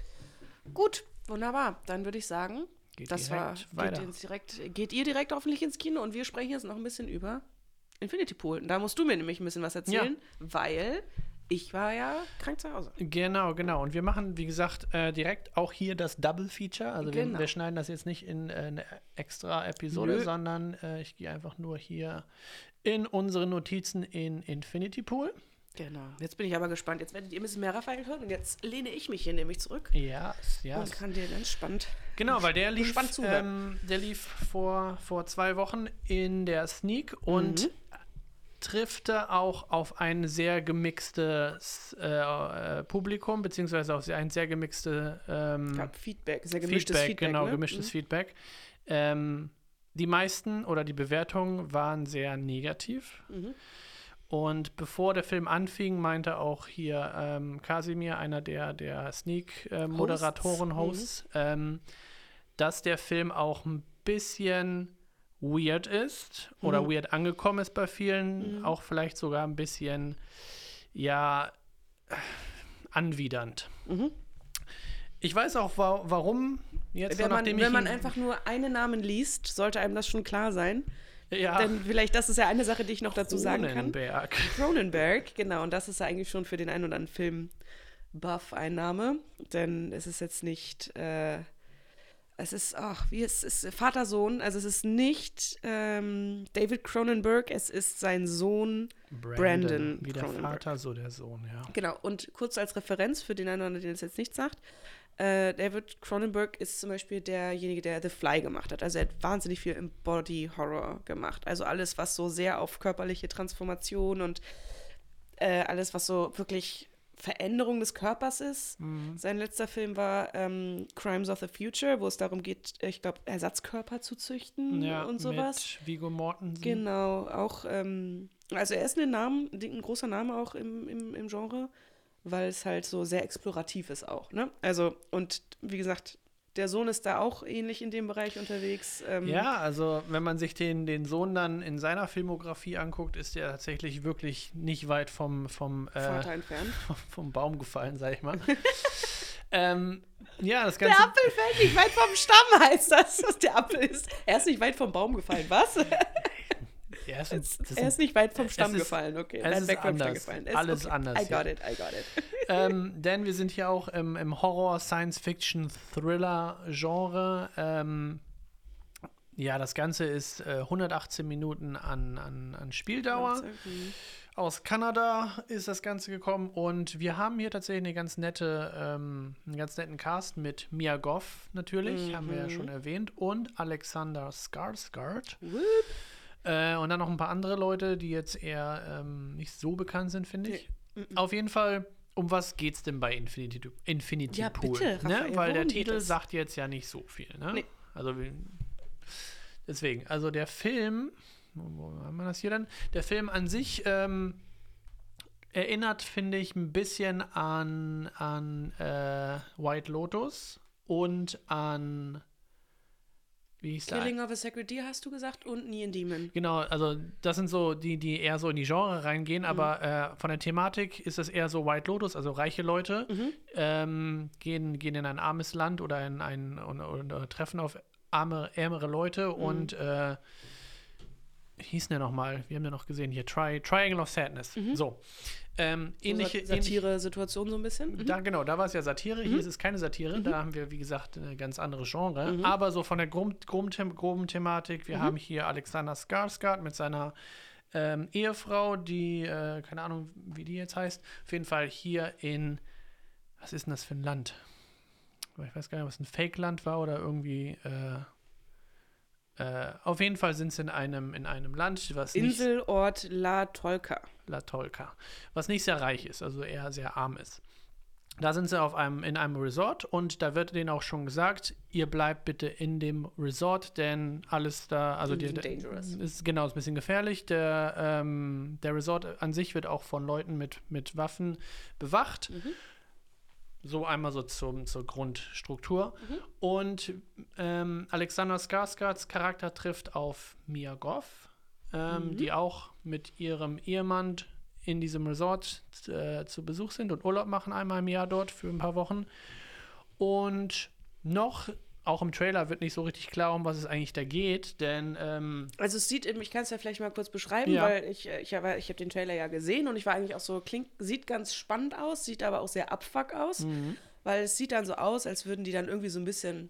Gut, wunderbar. Dann würde ich sagen,
Geht
das war
direkt weiter.
geht, ins direkt, geht ihr direkt hoffentlich ins Kino und wir sprechen jetzt noch ein bisschen über Infinity Pool. Und da musst du mir nämlich ein bisschen was erzählen, weil ich war ja krank zu Hause.
Genau, genau. Und wir machen, wie gesagt, äh, direkt auch hier das Double Feature. Also
Genau.
wir, wir schneiden das jetzt nicht in äh, eine extra Episode,
Nö.
sondern äh, ich gehe einfach nur hier in unsere Notizen in Infinity Pool.
Genau. Jetzt bin ich aber gespannt. Jetzt werdet ihr ein bisschen mehr Raphael hören und jetzt lehne ich mich hier nämlich zurück
Ja, ja.
und kann dir ganz spannend.
Genau, weil der lief,
Gespannt zuhören.
ähm, der lief vor, vor zwei Wochen in der Sneak und
Mhm.
triffte auch auf ein sehr gemixtes äh, äh, Publikum, beziehungsweise auf ein sehr gemixte ähm,
Ja, Feedback, sehr gemischtes
Feedback,
Feedback.
genau,
ne?
gemischtes
Mhm.
Feedback. Ähm, die meisten oder die Bewertungen waren sehr negativ.
Mhm.
Und bevor der Film anfing, meinte auch hier ähm, Kasimir, einer der, der Sneak-Moderatoren, äh, Hosts,
Hosts.
ähm, dass der Film auch ein bisschen weird ist oder
Mhm.
weird angekommen ist bei vielen,
Mhm.
auch vielleicht sogar ein bisschen, ja, äh, anwidernd.
Mhm.
Ich weiß auch, wa warum. Jetzt,
Wenn
so,
man,
nachdem
wenn
ich
man
ihn,
einfach nur einen Namen liest, sollte einem das schon klar sein.
ja,
Denn vielleicht, das ist ja eine Sache, die ich noch dazu sagen kann.
Cronenberg.
Cronenberg, genau. Und das ist ja eigentlich schon für den einen oder anderen Film Buff ein Name. Denn es ist jetzt nicht, äh, es ist, ach, wie es ist, Vater-Sohn. Also es ist nicht ähm, David Cronenberg, es ist sein Sohn Brandon
Wie der
Cronenberg.
Vater, so der Sohn, ja.
Genau, und kurz als Referenz für den einen oder anderen, der das jetzt nicht sagt, äh, David Cronenberg ist zum Beispiel derjenige, der The Fly gemacht hat. Also er hat wahnsinnig viel im Body-Horror gemacht. Also alles, was so sehr auf körperliche Transformation und äh, alles, was so wirklich Veränderung des Körpers ist.
Mhm.
Sein letzter Film war ähm, Crimes of the Future, wo es darum geht, ich glaube, Ersatzkörper zu züchten
Ja,
und sowas.
mit Viggo Mortensen.
Genau, auch, ähm, also er ist ein Name, ein großer Name auch im, im, im Genre, weil es halt so sehr explorativ ist auch, ne? Also, und wie gesagt, der Sohn ist da auch ähnlich in dem Bereich unterwegs. Ähm,
Ja, also wenn man sich den, den Sohn dann in seiner Filmografie anguckt, ist er tatsächlich wirklich nicht weit vom, vom, äh,
Vater entfernt.
vom Baum gefallen, sag ich mal. ähm, ja, das
Der
Ganze.
Apfel fällt nicht weit vom Stamm, heißt das, was der Apfel ist. Er ist nicht weit vom Baum gefallen, was?
Ja, es ist, das
Er ist nicht weit vom
es
Stamm
ist-
gefallen, okay.
es
Nein,
ist
weg vom Stamm
anders.
gefallen. Es-
Alles
okay.
anders,
I got
ja.
it, I got it.
ähm, denn wir sind hier auch im, im Horror-Science-Fiction-Thriller-Genre. Ähm, ja, das Ganze ist äh, hundertachtzehn Minuten an, an, an Spieldauer.
Mhm.
Aus Kanada ist das Ganze gekommen und wir haben hier tatsächlich eine ganz nette, ähm, einen ganz netten Cast mit Mia Goth natürlich,
Mhm.
haben wir ja schon erwähnt, und Alexander Skarsgård.
Whoop.
Äh, und dann noch ein paar andere Leute, die jetzt eher ähm, nicht so bekannt sind, finde ich.
Nee. Mhm.
Auf jeden Fall, um was geht's denn bei Infinity, Infinity
Ja,
Pool?
bitte,
ne?
Raphael,
Weil der
worum geht
Titel
es?
sagt jetzt ja nicht so viel. Ne?
Nee.
Also wie- deswegen, also der Film, wo wo haben wir das hier dann? Der Film an sich ähm, erinnert, finde ich, ein bisschen an, an äh, White Lotus und an wie hieß der?
Killing of a Sacred Deer hast du gesagt und Neon Demon.
Genau, also das sind so die, die eher so in die Genre reingehen, mhm. aber äh, von der Thematik ist es eher so White Lotus, also reiche Leute mhm. ähm, gehen, gehen in ein armes Land oder in ein oder, oder treffen auf arme, ärmere Leute mhm. und äh, hieß der nochmal, wir haben ja noch gesehen hier, Tri- Triangle of Sadness. Mhm. So. Ähm, so ähnliche
Satire-Situation so ein bisschen. Mhm.
Da, genau, da war es ja Satire, mhm. hier ist es keine Satire, mhm. da haben wir, wie gesagt, eine ganz andere Genre. Mhm. Aber so von der groben, groben, groben Thematik, wir mhm. haben hier Alexander Skarsgård mit seiner ähm, Ehefrau, die, äh, keine Ahnung, wie die jetzt heißt, auf jeden Fall hier in, was ist denn das für ein Land? Ich weiß gar nicht, ob es ein Fake-Land war oder irgendwie, äh, Äh, auf jeden Fall sind sie in einem, in einem Land, was
Inselort nicht, La Tolka.
La Tolka, was nicht sehr reich ist, also eher sehr arm ist. Da sind sie auf einem, in einem Resort und da wird denen auch schon gesagt, ihr bleibt bitte in dem Resort, denn alles da, also die,
dangerous.
Ist genau, ist ein bisschen gefährlich. Der, ähm, der Resort an sich wird auch von Leuten mit, mit Waffen bewacht. Mhm. So einmal so zum, zur Grundstruktur. Mhm. Und ähm, Alexander Skarsgårds Charakter trifft auf Mia Goth, ähm, mhm. die auch mit ihrem Ehemann in diesem Resort äh, zu Besuch sind und Urlaub machen einmal im Jahr dort für ein paar Wochen. Und noch, auch im Trailer wird nicht so richtig klar, um was es eigentlich da geht, denn ähm,
also es sieht, ich kann es ja vielleicht mal kurz beschreiben, ja. weil ich, ich habe ich hab den Trailer ja gesehen und ich war eigentlich auch so, klingt, sieht ganz spannend aus, sieht aber auch sehr abfuck aus, mhm. weil es sieht dann so aus, als würden die dann irgendwie so ein bisschen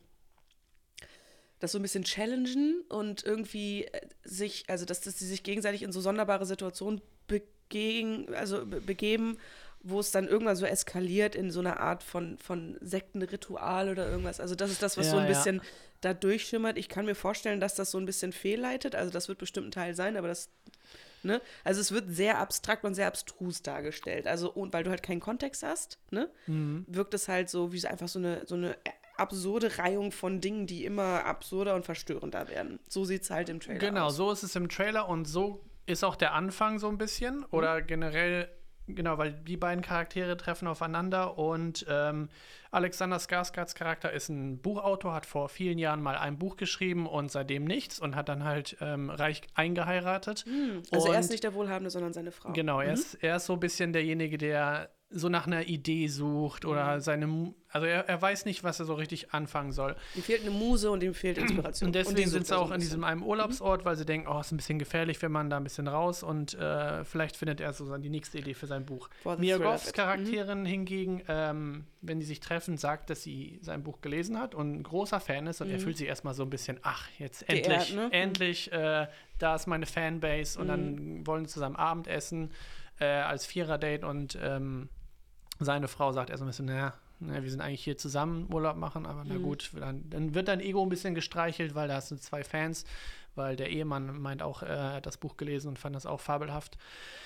das so ein bisschen challengen und irgendwie sich, also dass, dass sie sich gegenseitig in so sonderbare Situationen begegen, also be- begeben, wo es dann irgendwann so eskaliert in so einer Art von, von Sektenritual oder irgendwas. Also das ist das, was
ja,
so ein
ja.
bisschen da durchschimmert. Ich kann mir vorstellen, dass das so ein bisschen fehlleitet. Also das wird bestimmt ein Teil sein, aber das, ne? Also es wird sehr abstrakt und sehr abstrus dargestellt. Also, und weil du halt keinen Kontext hast, ne? Mhm. Wirkt es halt so wie einfach so eine, so eine absurde Reihung von Dingen, die immer absurder und verstörender werden. So sieht es halt im Trailer
genau,
aus.
Genau, so ist es im Trailer und so ist auch der Anfang so ein bisschen. Oder mhm. generell. Genau, weil die beiden Charaktere treffen aufeinander und ähm, Alexander Skarsgårds Charakter ist ein Buchautor, hat vor vielen Jahren mal ein Buch geschrieben und seitdem nichts und hat dann halt ähm, reich eingeheiratet.
Mhm. Also und, er ist nicht der Wohlhabende, sondern seine Frau.
Genau, er, mhm. ist, er ist so ein bisschen derjenige, der so nach einer Idee sucht oder mhm. seine, also er, er weiß nicht, was er so richtig anfangen soll.
Ihm fehlt eine Muse und ihm fehlt Inspiration.
Und deswegen sind sie auch in diesem einem Urlaubsort, weil sie denken, oh, ist ein bisschen gefährlich, wenn man da ein bisschen raus und äh, vielleicht findet er so die nächste Idee für sein Buch. Mia Goths Charakterin mhm. hingegen, ähm, wenn die sich treffen, sagt, dass sie sein Buch gelesen hat und ein großer Fan ist und mhm. er fühlt sich erstmal so ein bisschen, ach, jetzt endlich, Geehrt, ne? endlich, äh, da ist meine Fanbase und mhm. dann wollen sie zusammen Abendessen äh, als Vierer-Date und ähm, seine Frau sagt erst so ein bisschen, naja, naja, wir sind eigentlich hier zusammen Urlaub machen, aber na gut, dann, dann wird dein Ego ein bisschen gestreichelt, weil da hast du zwei Fans, weil der Ehemann meint auch, äh, er hat das Buch gelesen und fand das auch fabelhaft.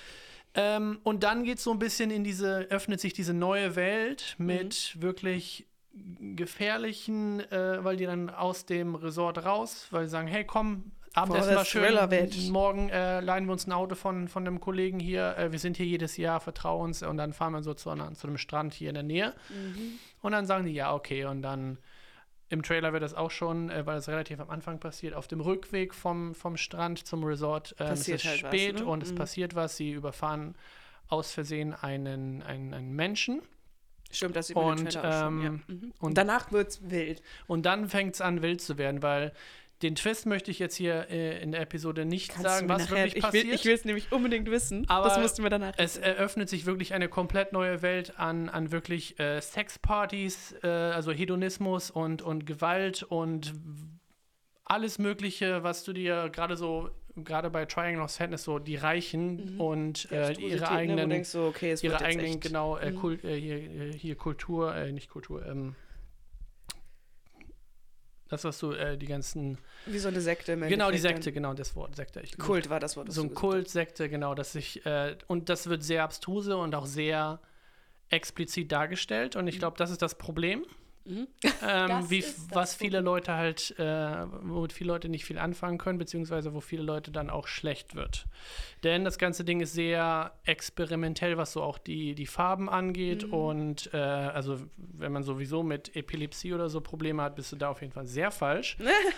Ähm, und dann geht es so ein bisschen in diese, öffnet sich diese neue Welt mit mhm. wirklich gefährlichen, äh, weil die dann aus dem Resort raus, weil sie sagen, hey, komm, Abendessen war schön, morgen äh, leihen wir uns ein Auto von, von einem Kollegen hier, äh, wir sind hier jedes Jahr, vertrau uns und dann fahren wir so zu, einer, zu einem Strand hier in der Nähe mhm. und dann sagen die, ja, okay und dann im Trailer wird das auch schon, äh, weil es relativ am Anfang passiert, auf dem Rückweg vom, vom Strand zum Resort äh, ist es halt spät was, ne? und mhm. es passiert was, sie überfahren aus Versehen einen, einen, einen Menschen.
Stimmt, das über den Trailer auch schon, ja. mhm. und, und danach wird's wild.
Und dann fängt es an, wild zu werden, weil den Twist möchte ich jetzt hier äh, in der Episode nicht Kannst sagen, was nachher, wirklich
ich
passiert.
Will, ich will es nämlich unbedingt wissen. Aber das musst du mir danach
es erzählen. Eröffnet sich wirklich eine komplett neue Welt an, an wirklich äh, Sexpartys, äh, also Hedonismus und, und Gewalt und alles Mögliche, was du dir gerade so, gerade bei Triangle of Sadness, so die Reichen mhm. und äh, ihre eigenen,
ne, so, okay,
ihre eigenen, genau, äh, mhm. Kult, äh, hier, hier Kultur, äh, nicht Kultur, ähm, das, was du, äh, die ganzen...
Wie so eine Sekte.
Genau, die Sekte, genau, das Wort, Sekte. Ich,
Kult war das Wort. Das
so ein Kult, Sekte, genau, dass sich, äh, und das wird sehr abstruse und auch sehr explizit dargestellt und ich glaube, das ist das Problem. Mhm. Ähm, wie, was viele Problem. Leute halt, äh, womit viele Leute nicht viel anfangen können, beziehungsweise wo viele Leute dann auch schlecht wird. Denn das ganze Ding ist sehr experimentell, was so auch die, die Farben angeht mhm. und äh, also wenn man sowieso mit Epilepsie oder so Probleme hat, bist du da auf jeden Fall sehr falsch.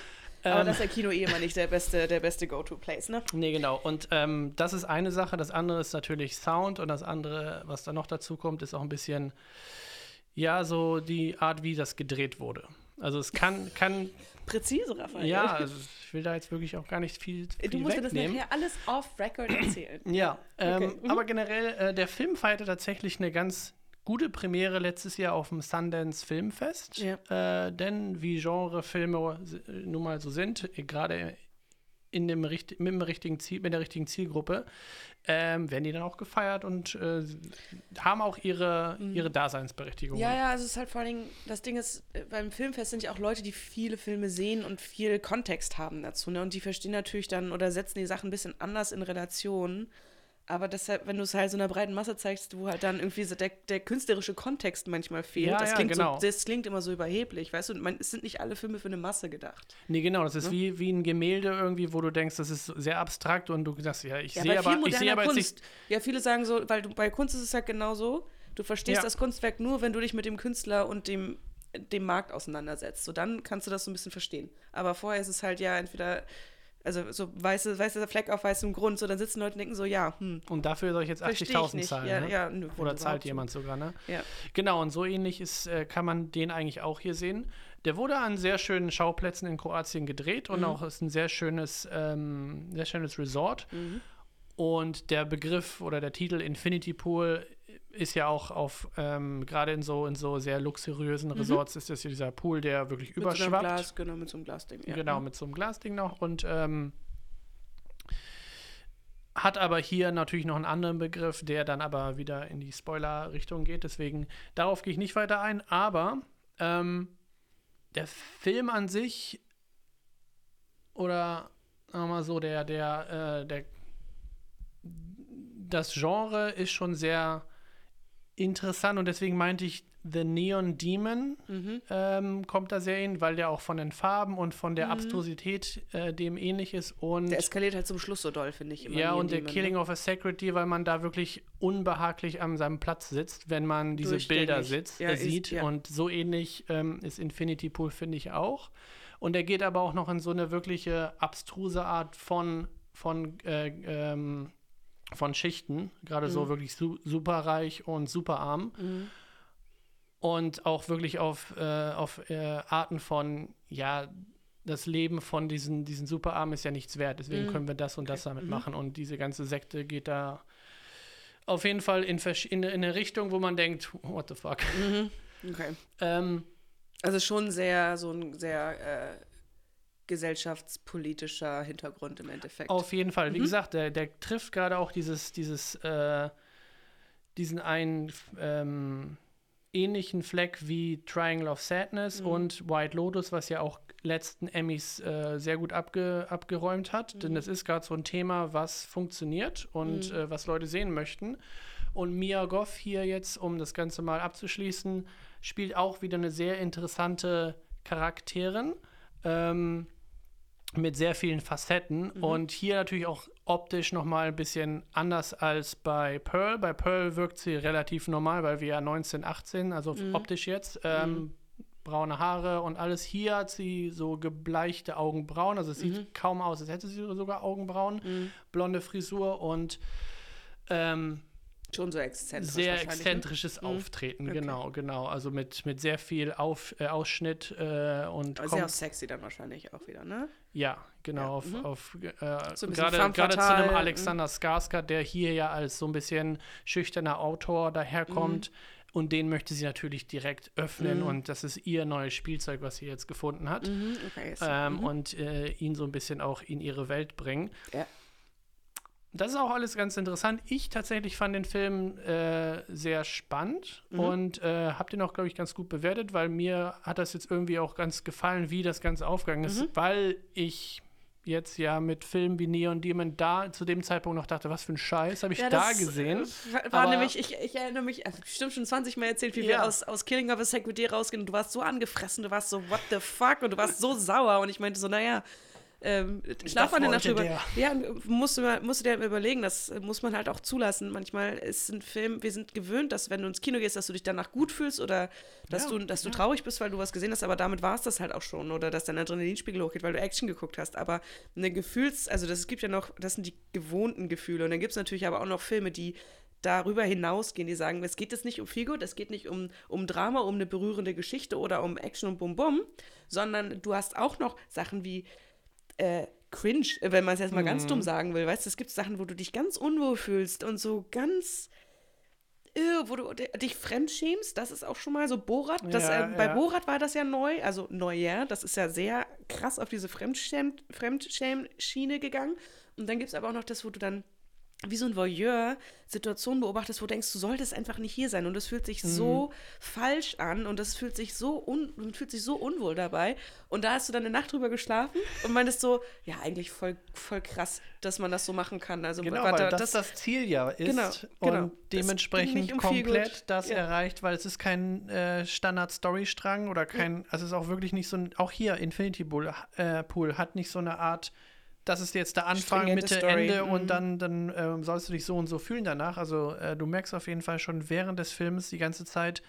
Aber
Ähm,
das ist ja Kino eh immer nicht der beste, der beste Go-To-Place, ne?
Nee, genau. Und ähm, das ist eine Sache. Das andere ist natürlich Sound. Und das andere, was da noch dazu kommt, ist auch ein bisschen, ja, so die Art, wie das gedreht wurde. Also es kann, kann
Präzise, Raphael.
ja, also ich will da jetzt wirklich auch gar nicht viel, viel
Du musst mir das
wegnehmen.
nachher alles off-Record erzählen.
Ja, ähm,
Okay. Mhm.
aber generell, äh, der Film feierte tatsächlich eine ganz gute Premiere letztes Jahr auf dem Sundance Filmfest.
Ja.
Äh, denn wie Genrefilme äh, nun mal so sind, äh, gerade in dem richt- mit, dem richtigen Ziel, mit der richtigen Zielgruppe, ähm, werden die dann auch gefeiert und äh, haben auch ihre, ihre Daseinsberechtigung.
Ja, ja, also es ist halt vor allen Dingen, das Ding ist, äh, beim Filmfest sind ja auch Leute, die viele Filme sehen und viel Kontext haben dazu, ne? Und die verstehen natürlich dann oder setzen die Sachen ein bisschen anders in Relation. Aber deshalb, wenn du es halt so einer breiten Masse zeigst, wo halt dann irgendwie so der, der künstlerische Kontext manchmal fehlt,
Ja,
das,
ja,
klingt
genau.
so, das klingt immer so überheblich, weißt du? Man, es sind nicht alle Filme für eine Masse gedacht.
Nee, genau, das ist wie, wie ein Gemälde irgendwie, wo du denkst, das ist sehr abstrakt und du sagst, ja, ich
Ja,
sehe
bei
aber,
viel
ich sehe
moderner
aber jetzt
Kunst.
nicht.
Ja, viele sagen so, weil du bei Kunst ist es halt genau so, du verstehst
Ja.
das Kunstwerk nur, wenn du dich mit dem Künstler und dem, dem Markt auseinandersetzt. So, dann kannst du das so ein bisschen verstehen. Aber vorher ist es halt ja entweder, also so weiße, weißer Fleck auf weißem Grund, so dann sitzen Leute und denken so, ja, hm,
Und dafür soll ich jetzt
verstehe ich
achtzigtausend
nicht.
zahlen.
Ja,
ne?
ja, nö, wenn
Oder
überhaupt
zahlt
so.
jemand sogar, ne?
Ja.
Genau, und so ähnlich ist, äh, kann man den eigentlich auch hier sehen. Der wurde an sehr schönen Schauplätzen in Kroatien gedreht und
Mhm.
auch ist ein sehr schönes, ähm, sehr schönes Resort.
Mhm.
Und der Begriff oder der Titel Infinity Pool ist ja auch auf, ähm, gerade in so, in so sehr luxuriösen Resorts ist das ja dieser Pool, der wirklich
Mit so einem
überschwappt.
Glas, genau, mit so einem Glasding. Ja.
Genau, mit so einem Glasding noch. Und ähm, hat aber hier natürlich noch einen anderen Begriff, der dann aber wieder in die Spoiler-Richtung geht. Deswegen, darauf gehe ich nicht weiter ein. Aber ähm, der Film an sich oder sagen wir mal so, der, der, äh, der das Genre ist schon sehr interessant und deswegen meinte ich, The Neon Demon
Mhm.
ähm, kommt da sehr hin, weil der auch von den Farben und von der
Mhm.
Abstrusität äh, dem ähnlich ist und
Der eskaliert halt zum Schluss so doll, finde ich. Immer
ja,
Neon
und der
Demon,
Killing
ne?
of a Sacred Deer, weil man da wirklich unbehaglich an seinem Platz sitzt, wenn man diese
Durchgängig.
Bilder sitzt,
Ja,
äh,
ist-
sieht.
ja.
Und so ähnlich ähm, ist Infinity Pool, finde ich auch. Und er geht aber auch noch in so eine wirkliche abstruse Art von, von, äh, ähm, von Schichten. Gerade so
Mhm.
wirklich su superreich und superarm.
Mhm.
Und auch wirklich auf, äh, auf äh, Arten von, ja, das Leben von diesen, diesen Superarmen ist ja nichts wert. Deswegen
Mhm.
können wir das und das damit
Mhm.
machen. Und diese ganze Sekte geht da auf jeden Fall in, versch- in, in eine Richtung, wo man denkt, what the fuck.
Mhm. Okay.
Ähm,
Also schon sehr, so ein sehr äh, gesellschaftspolitischer Hintergrund im Endeffekt.
auf jeden Fall. Wie
Mhm.
gesagt, der, der trifft gerade auch dieses, dieses, äh, diesen einen ähm, ähnlichen Fleck wie Triangle of Sadness
Mhm.
und White Lotus, was ja auch letzten Emmys äh, sehr gut abge abgeräumt hat.
Mhm.
Denn das ist gerade so ein Thema, was funktioniert und
Mhm.
äh, was Leute sehen möchten. Und Mia Goth hier jetzt, um das Ganze mal abzuschließen, spielt auch wieder eine sehr interessante Charakterin. Ähm, mit sehr vielen Facetten
Mhm.
und hier natürlich auch optisch nochmal ein bisschen anders als bei Pearl. Bei Pearl wirkt sie relativ normal, weil wir ja neunzehn, achtzehn, also
Mhm.
optisch jetzt, ähm,
Mhm.
braune Haare und alles. Hier hat sie so gebleichte Augenbrauen, also es sieht
Mhm.
kaum aus, als hätte sie sogar Augenbrauen,
Mhm.
blonde Frisur und ähm,
Schon so exzentrisch
sehr
wahrscheinlich,
exzentrisches
Mhm.
Auftreten,
Okay.
genau, genau. Also mit, mit sehr viel Auf, äh, Ausschnitt äh, und
Ne? Aber sehr auch sexy dann wahrscheinlich auch wieder, ne?
ja, genau,
Ja,
auf,
mhm.
auf äh,
So ein bisschen
gerade
femme
gerade zu
fatale,
einem
mhm.
Alexander Skarsgård, der hier ja als so ein bisschen schüchterner Autor daherkommt. Und den möchte sie natürlich direkt öffnen
Mhm.
und das ist ihr neues Spielzeug, was sie jetzt gefunden hat.
Mhm. Okay, jetzt.
Ähm,
mhm.
Und äh, ihn so ein bisschen auch in ihre Welt bringen.
Ja.
Das ist auch alles ganz interessant. Ich tatsächlich fand den Film äh, sehr spannend
Mhm.
und äh, habe den auch, glaube ich, ganz gut bewertet, weil mir hat das jetzt irgendwie auch ganz gefallen, wie das Ganze aufgegangen ist,
Mhm.
weil ich jetzt ja mit Filmen wie Neon Demon da zu dem Zeitpunkt noch dachte, was für ein Scheiß habe ich
Ja,
da
das,
gesehen.
äh, War, war
Aber-
nämlich, ich, ich erinnere mich, also bestimmt schon zwanzig Mal erzählt, wie
Ja.
wir aus, aus Killing of a Sacred Deer rausgehen und du warst so angefressen, du warst so, what the fuck und du warst so sauer und ich meinte so, naja, ähm, schlaf mal eine Nacht drüber.
Der.
Ja, musst du, mal, musst du dir halt überlegen, das muss man halt auch zulassen. Manchmal ist ein Film, wir sind gewöhnt, dass wenn du ins Kino gehst, dass du dich danach gut fühlst oder dass,
Ja,
du, dass du
ja.
traurig bist, weil du was gesehen hast, aber damit war es das halt auch schon. Oder dass dein Adrenalinspiegel hochgeht, weil du Action geguckt hast. Aber eine Gefühls-, also das es gibt ja noch, das sind die gewohnten Gefühle. Und dann gibt es natürlich aber auch noch Filme, die darüber hinausgehen, die sagen, es geht jetzt nicht um Feelgood, es geht nicht um, um Drama, um eine berührende Geschichte oder um Action und Bum-Bum, sondern du hast auch noch Sachen wie äh, Cringe, wenn man es jetzt mal mhm. ganz dumm sagen will, weißt du, es gibt Sachen, wo du dich ganz unwohl fühlst und so ganz, äh, wo du dich fremdschämst, das ist auch schon mal so Borat, das,
ja,
äh, bei
ja.
Borat war das ja neu, also neu, ja, das ist ja sehr krass auf diese Fremdschäm- Fremdschäm-Schiene gegangen und dann gibt es aber auch noch das, wo du dann wie so ein Voyeur Situationen beobachtest, wo du denkst, du solltest einfach nicht hier sein und das fühlt sich mhm. so falsch an und das fühlt sich so un- und fühlt sich so unwohl dabei und da hast du dann eine Nacht drüber geschlafen und meintest so, ja, eigentlich voll, voll krass, dass man das so machen kann. Also,
genau,
weil
weil das
das
das Ziel ja ist
genau, genau.
und dementsprechend
um
komplett das
ja.
erreicht, weil es ist kein äh, Standard-Story-Strang oder kein, ja. also es ist auch wirklich nicht so ein, auch hier Infinity Pool, äh, Pool hat nicht so eine Art, das ist jetzt der Anfang,
Stringente
Mitte,
Story.
Ende
mhm.
und dann, dann ähm, sollst du dich so und so fühlen danach. Also äh, du merkst auf jeden Fall schon während des Films die ganze Zeit,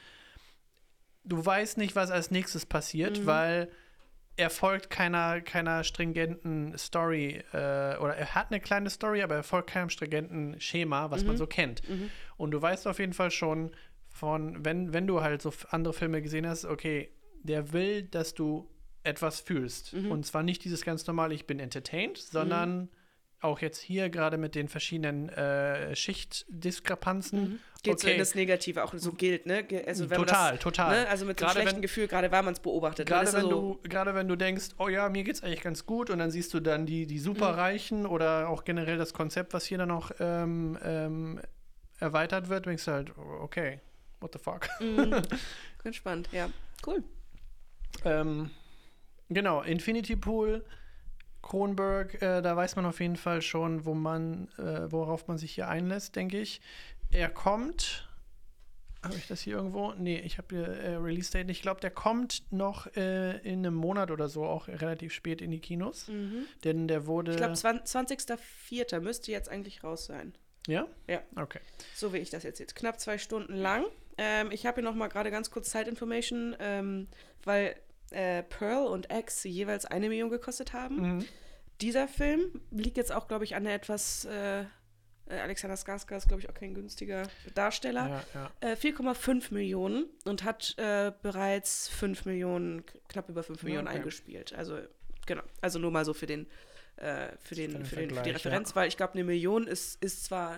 du weißt nicht, was als nächstes passiert, mhm. weil er folgt keiner, keiner stringenten Story äh, oder er hat eine kleine Story, aber er folgt keinem stringenten Schema, was mhm. man so kennt.
Mhm.
Und du weißt auf jeden Fall schon von, wenn, wenn du halt so andere Filme gesehen hast, okay, der will, dass du etwas fühlst. Mhm. Und zwar nicht dieses ganz normale, ich bin entertained, sondern mhm. auch jetzt hier gerade mit den verschiedenen äh, Schichtdiskrepanzen.
Mhm. Geht
okay.
so in das Negative, auch so gilt, ne? Also wenn
total,
man das,
total.
Ne? Also mit so einem schlechten wenn, Gefühl, gerade weil man es beobachtet.
Gerade wenn,
so
du, gerade wenn du denkst, oh ja, mir geht's eigentlich ganz gut und dann siehst du dann die, die Superreichen mhm. oder auch generell das Konzept, was hier dann noch ähm, ähm, erweitert wird, denkst du halt, okay, what the fuck.
Mhm. Ganz spannend, ja. Cool.
Ähm, Genau, Infinity Pool, Cronenberg, äh, da weiß man auf jeden Fall schon, wo man, äh, worauf man sich hier einlässt, denke ich. Er kommt, habe ich das hier irgendwo? Nee, ich habe hier äh, Release Date. Ich glaube, der kommt noch äh, in einem Monat oder so, auch relativ spät in die Kinos. Mhm. Denn der wurde...
Ich glaube, zwanzigster vierter müsste jetzt eigentlich raus sein.
Ja?
Ja.
Okay.
So wie ich das jetzt jetzt. Knapp zwei Stunden lang. Ähm, ich habe hier noch mal gerade ganz kurz Zeitinformation, ähm, weil Äh, Pearl und X jeweils eine Million gekostet haben. Mhm. Dieser Film liegt jetzt auch, glaube ich, an der etwas äh, Alexander Skarsgård ist, glaube ich, auch kein günstiger Darsteller.
Ja, ja.
Äh, vier Komma fünf Millionen und hat äh, bereits fünf Millionen, knapp über fünf Millionen okay. eingespielt. Also, genau. Also nur mal so für den, äh, für, den, für, den, für die Referenz, ja. weil ich glaube, eine Million ist, ist zwar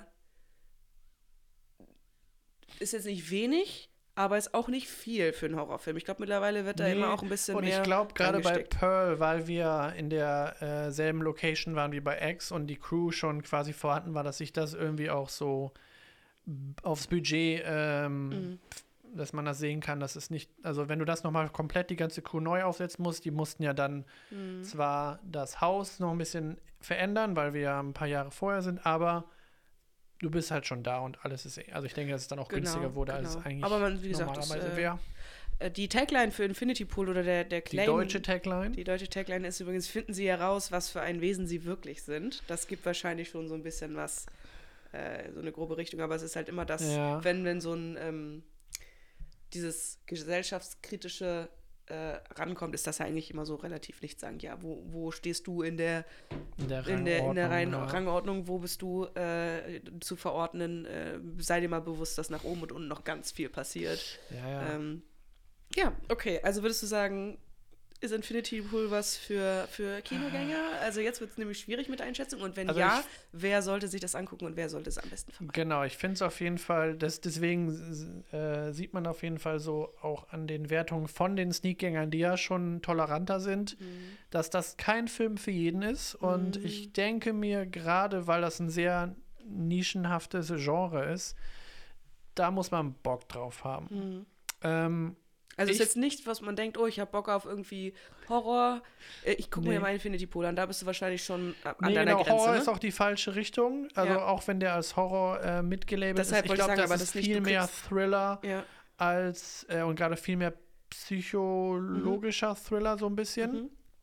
ist jetzt nicht wenig, aber ist auch nicht viel für einen Horrorfilm. Ich glaube, mittlerweile wird da
nee,
immer auch ein bisschen
und
mehr
ich glaube, gerade bei Pearl, weil wir in der äh, selben Location waren wie bei X und die Crew schon quasi vorhanden war, dass sich das irgendwie auch so aufs Budget, ähm, mhm. dass man das sehen kann, dass es nicht, also wenn du das nochmal komplett die ganze Crew neu aufsetzen musst, die mussten ja dann mhm. zwar das Haus noch ein bisschen verändern, weil wir ja ein paar Jahre vorher sind, aber du bist halt schon da und alles ist, also ich denke, dass es dann auch genau, günstiger wurde, genau. als eigentlich
aber man, wie gesagt,
normalerweise
das,
wäre.
Äh, die Tagline für Infinity Pool oder der, der Claim.
Die deutsche Tagline?
Die deutsche Tagline ist übrigens, finden Sie heraus, was für ein Wesen Sie wirklich sind. Das gibt wahrscheinlich schon so ein bisschen was, äh, so eine grobe Richtung, aber es ist halt immer das, ja. wenn, wenn so ein, ähm, dieses gesellschaftskritische äh, rankommt, ist das ja eigentlich immer so relativ nichtssagend. Ja, wo, wo stehst du in der,
in der
in der, in der Reihen-
ja.
Rangordnung, wo bist du äh, zu verordnen? Äh, sei dir mal bewusst, dass nach oben und unten noch ganz viel passiert.
Ja, ja.
Ähm, ja, okay. Also würdest du sagen, ist Infinity Pool was für, für Kinogänger? Also jetzt wird es nämlich schwierig mit Einschätzung. Und wenn
also
ja,
ich,
wer sollte sich das angucken und wer sollte es am besten vermeiden?
Genau, ich finde es auf jeden Fall, das, deswegen äh, sieht man auf jeden Fall so auch an den Wertungen von den Sneakgängern, die ja schon toleranter sind, mhm. dass das kein Film für jeden ist. Und mhm. ich denke mir, gerade weil das ein sehr nischenhaftes Genre ist, da muss man Bock drauf haben.
Mhm.
Ähm,
Also es ist jetzt nicht, was man denkt, oh, ich habe Bock auf irgendwie Horror. Ich gucke nee. mir mal Infinity Pool an, da bist du wahrscheinlich schon an
nee,
deiner
genau,
Grenze.
Horror
ne?
ist auch die falsche Richtung. Also
ja.
auch wenn der als Horror äh, mitgelabelt
Deshalb
ist. Ich glaube, das, das ist viel mehr kriegst... Thriller
ja.
als äh, und gerade viel mehr psychologischer mhm. Thriller so ein bisschen. Mhm.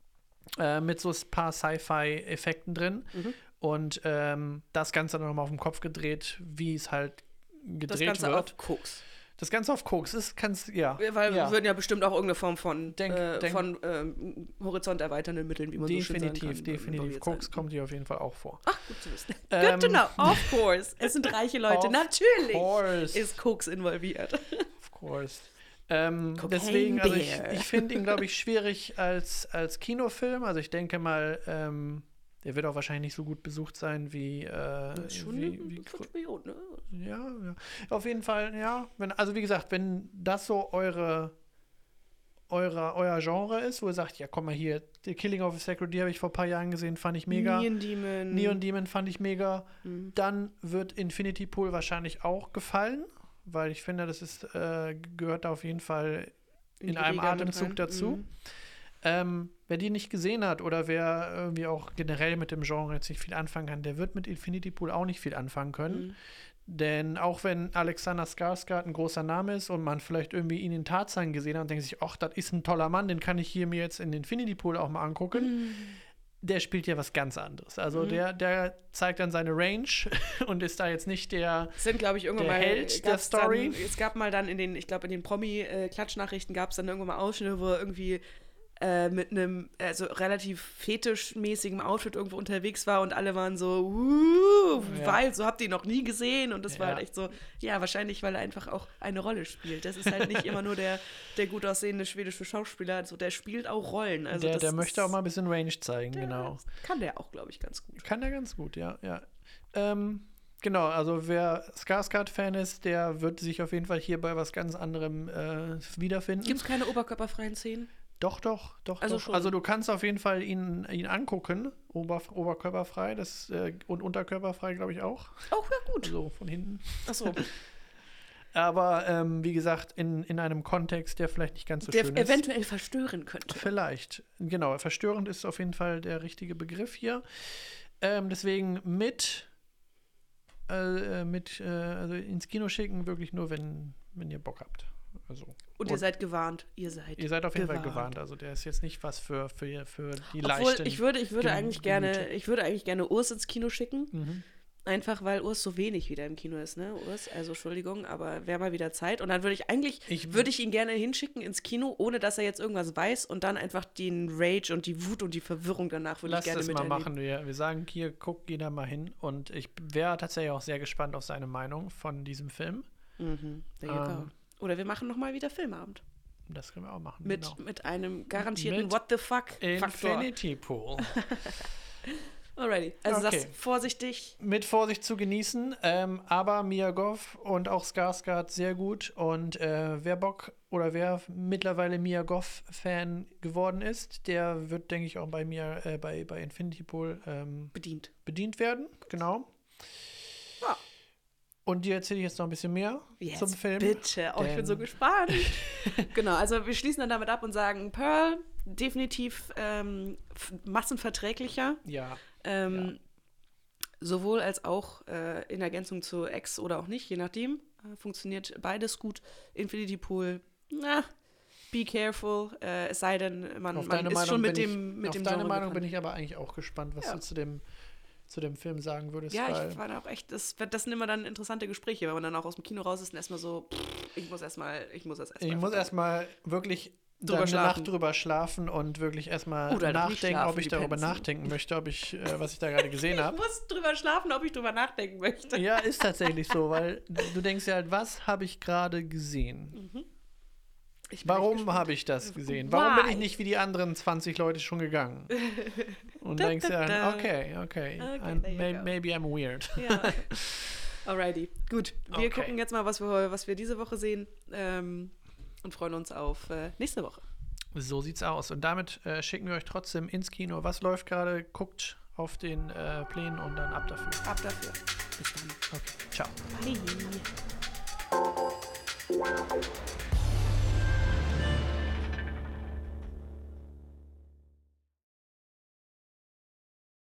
äh, mit so ein paar Sci-Fi-Effekten drin.
Mhm.
Und ähm, das Ganze dann nochmal auf den Kopf gedreht, wie es halt gedreht
Das Ganze
wird.
auf Koks.
Das Ganze auf Koks ist, kannst ja.
Weil
ja.
wir würden ja bestimmt auch irgendeine Form von,
Denk,
äh,
denk,
von ähm, Horizont erweiternden Mitteln, wie man so schön sagen
Definitiv,
kann.
definitiv. Koks kommt hier auf jeden Fall auch vor.
Ach, gut zu wissen.
Ähm,
Good to know. Of course. Es sind reiche Leute.
Of
Natürlich
course.
ist Koks involviert.
Of course. Ähm,
Cocaine
deswegen, also ich,
Bear.
ich finde ihn, glaube ich, schwierig als, als Kinofilm. Also ich denke mal, ähm, der wird auch wahrscheinlich nicht so gut besucht sein wie, äh,
Das ist schon
wie, wie
ein Spion, ne?
ja, ja. Auf jeden Fall, ja. Wenn, also wie gesagt, wenn das so eure, eure euer Genre ist, wo ihr sagt, ja, komm mal hier, The Killing of a Sacred Deer habe ich vor ein paar Jahren gesehen, fand ich mega.
Neon Demon.
Neon Demon fand ich mega.
Mhm.
Dann wird Infinity Pool wahrscheinlich auch gefallen, weil ich finde, das ist, äh, gehört da auf jeden Fall in,
die
einem
Riege mit
Atemzug
rein.
dazu.
Mhm.
Ähm, wer die nicht gesehen hat oder wer irgendwie auch generell mit dem Genre jetzt nicht viel anfangen kann, der wird mit Infinity Pool auch nicht viel anfangen können.
Mhm.
Denn auch wenn Alexander Skarsgård ein großer Name ist und man vielleicht irgendwie ihn in Tarzan gesehen hat und denkt sich, ach, das ist ein toller Mann, den kann ich hier mir jetzt in Infinity Pool auch mal angucken.
Mhm.
Der spielt ja was ganz anderes. Also
Mhm.
der, der zeigt dann seine Range und ist da jetzt nicht der
Es sind, glaube ich, irgendwann
Der
mal.
Held der
gab's
Story.
Dann, es gab mal dann in den, ich glaube, in den Promi-Klatschnachrichten gab es dann irgendwann mal Ausschnitte, wo er irgendwie äh, mit einem also relativ fetischmäßigem Outfit irgendwo unterwegs war und alle waren so, uh,
Ja.
weil, so habt ihr ihn noch nie gesehen. Und das war
Ja.
halt echt so, ja, wahrscheinlich, weil er einfach auch eine Rolle spielt. Das ist halt nicht immer nur der, der gut aussehende schwedische Schauspieler, also der spielt auch Rollen. Also
der,
das
der
ist,
möchte auch mal ein bisschen Range zeigen,
der,
genau.
Kann der auch, glaube ich, ganz gut.
Kann der ganz gut, ja, ja. Ähm, genau, also wer Skarsgård-Fan ist, der wird sich auf jeden Fall hier bei was ganz anderem äh, wiederfinden.
Gibt es keine oberkörperfreien Szenen?
Doch, doch, doch,
Also
doch.
schon.
Also du kannst auf jeden Fall ihn, ihn angucken, Ober, oberkörperfrei das, äh, und unterkörperfrei, glaube ich, auch.
Oh, ja, gut.
So von hinten.
Achso.
Aber ähm, wie gesagt, in, in einem Kontext, der vielleicht nicht ganz so
Der
schön ist.
eventuell verstören könnte.
Vielleicht, genau. Verstörend ist auf jeden Fall der richtige Begriff hier. Ähm, deswegen mit, äh, mit äh, also ins Kino schicken, wirklich nur, wenn, wenn ihr Bock habt. Also,
Und ihr seid gewarnt. Ihr seid
ihr seid auf jeden
gewarnt.
Fall gewarnt. Also der ist jetzt nicht was für, für, für die
Obwohl,
leichten.
ich würde, ich würde
Gem-
eigentlich gerne,
Gemüter.
ich würde eigentlich gerne Urs ins Kino schicken.
Mhm.
Einfach weil Urs so wenig wieder im Kino ist, ne? Urs, also Entschuldigung, aber wäre mal wieder Zeit. Und dann würde ich eigentlich,
Ich-
würde ich ihn gerne hinschicken ins Kino, ohne dass er jetzt irgendwas weiß und dann einfach den Rage und die Wut und die Verwirrung danach würde ich
Lass
gerne
das mal
miterleben.
machen. Wir, wir sagen hier, guck jeder mal hin. Und ich wäre tatsächlich auch sehr gespannt auf seine Meinung von diesem Film.
Mhm. There you
Ähm,
go. Oder wir machen nochmal wieder Filmabend.
Das können wir auch machen.
Mit,
genau.
mit einem garantierten
Mit
What the fuck Faktor.
Infinity Pool.
Alrighty. Also
Okay.
sagst vorsichtig.
Mit Vorsicht zu genießen, ähm, aber Mia Goth und auch Skarsgård sehr gut. Und äh, wer Bock oder wer mittlerweile Mia Goth-Fan geworden ist, der wird, denke ich, auch bei mir äh, bei, bei Infinity Pool ähm,
Bedient.
bedient werden. Genau.
Ja.
Und dir erzähle ich jetzt noch ein bisschen mehr
Jetzt
zum Film.
bitte. Oh, ich bin so
Denn-
gespannt. Genau, also wir schließen dann damit ab und sagen, Pearl, definitiv ähm, f- massenverträglicher.
Ja.
Ähm, Sowohl als auch äh, in Ergänzung zu X oder auch nicht, je nachdem. Äh, funktioniert beides gut. Infinity Pool, na, be careful. Äh, es sei denn, man,
Auf
man
deine
ist
Meinung
schon mit
bin
dem
ich,
mit
auf
dem
deine
Genre
Meinung bin
bekannt.
ich aber eigentlich auch gespannt, was
Ja.
du zu dem, zu dem Film sagen würdest.
Ja,
weil
ich war da auch echt, das, das sind immer dann interessante Gespräche, wenn man dann auch aus dem Kino raus ist und erstmal so, pff, ich muss erstmal, ich muss das erstmal.
ich muss erstmal wirklich
Drüber
eine
schlafen.
Nacht drüber schlafen und wirklich erstmal
Oder doch nicht
nachdenken,
schlafen,
ob ich
die
darüber
Pensen.
nachdenken möchte, ob ich, äh, was ich da gerade gesehen
Ich
habe.
muss drüber schlafen, ob ich drüber nachdenken möchte.
Ja, ist tatsächlich so, weil du denkst ja halt, was habe ich gerade gesehen?
Ich bin echt
Warum
gespannt.
habe ich das gesehen? Warum bin ich
Why?
nicht wie die anderen zwanzig Leute schon gegangen? Und denkst
Da, da,
ja,
da.
okay, okay,
Okay,
I'm,
there you
may,
go.
maybe I'm weird.
Ja. Alrighty. Gut, wir
Okay.
gucken jetzt mal, was wir, was wir diese Woche sehen ähm, und freuen uns auf äh, nächste Woche.
So sieht's aus. Und damit äh, schicken wir euch trotzdem ins Kino. Was läuft gerade? Guckt auf den äh, Plänen und dann ab dafür.
Ab dafür. Bis dann.
Okay, ciao.
Bye.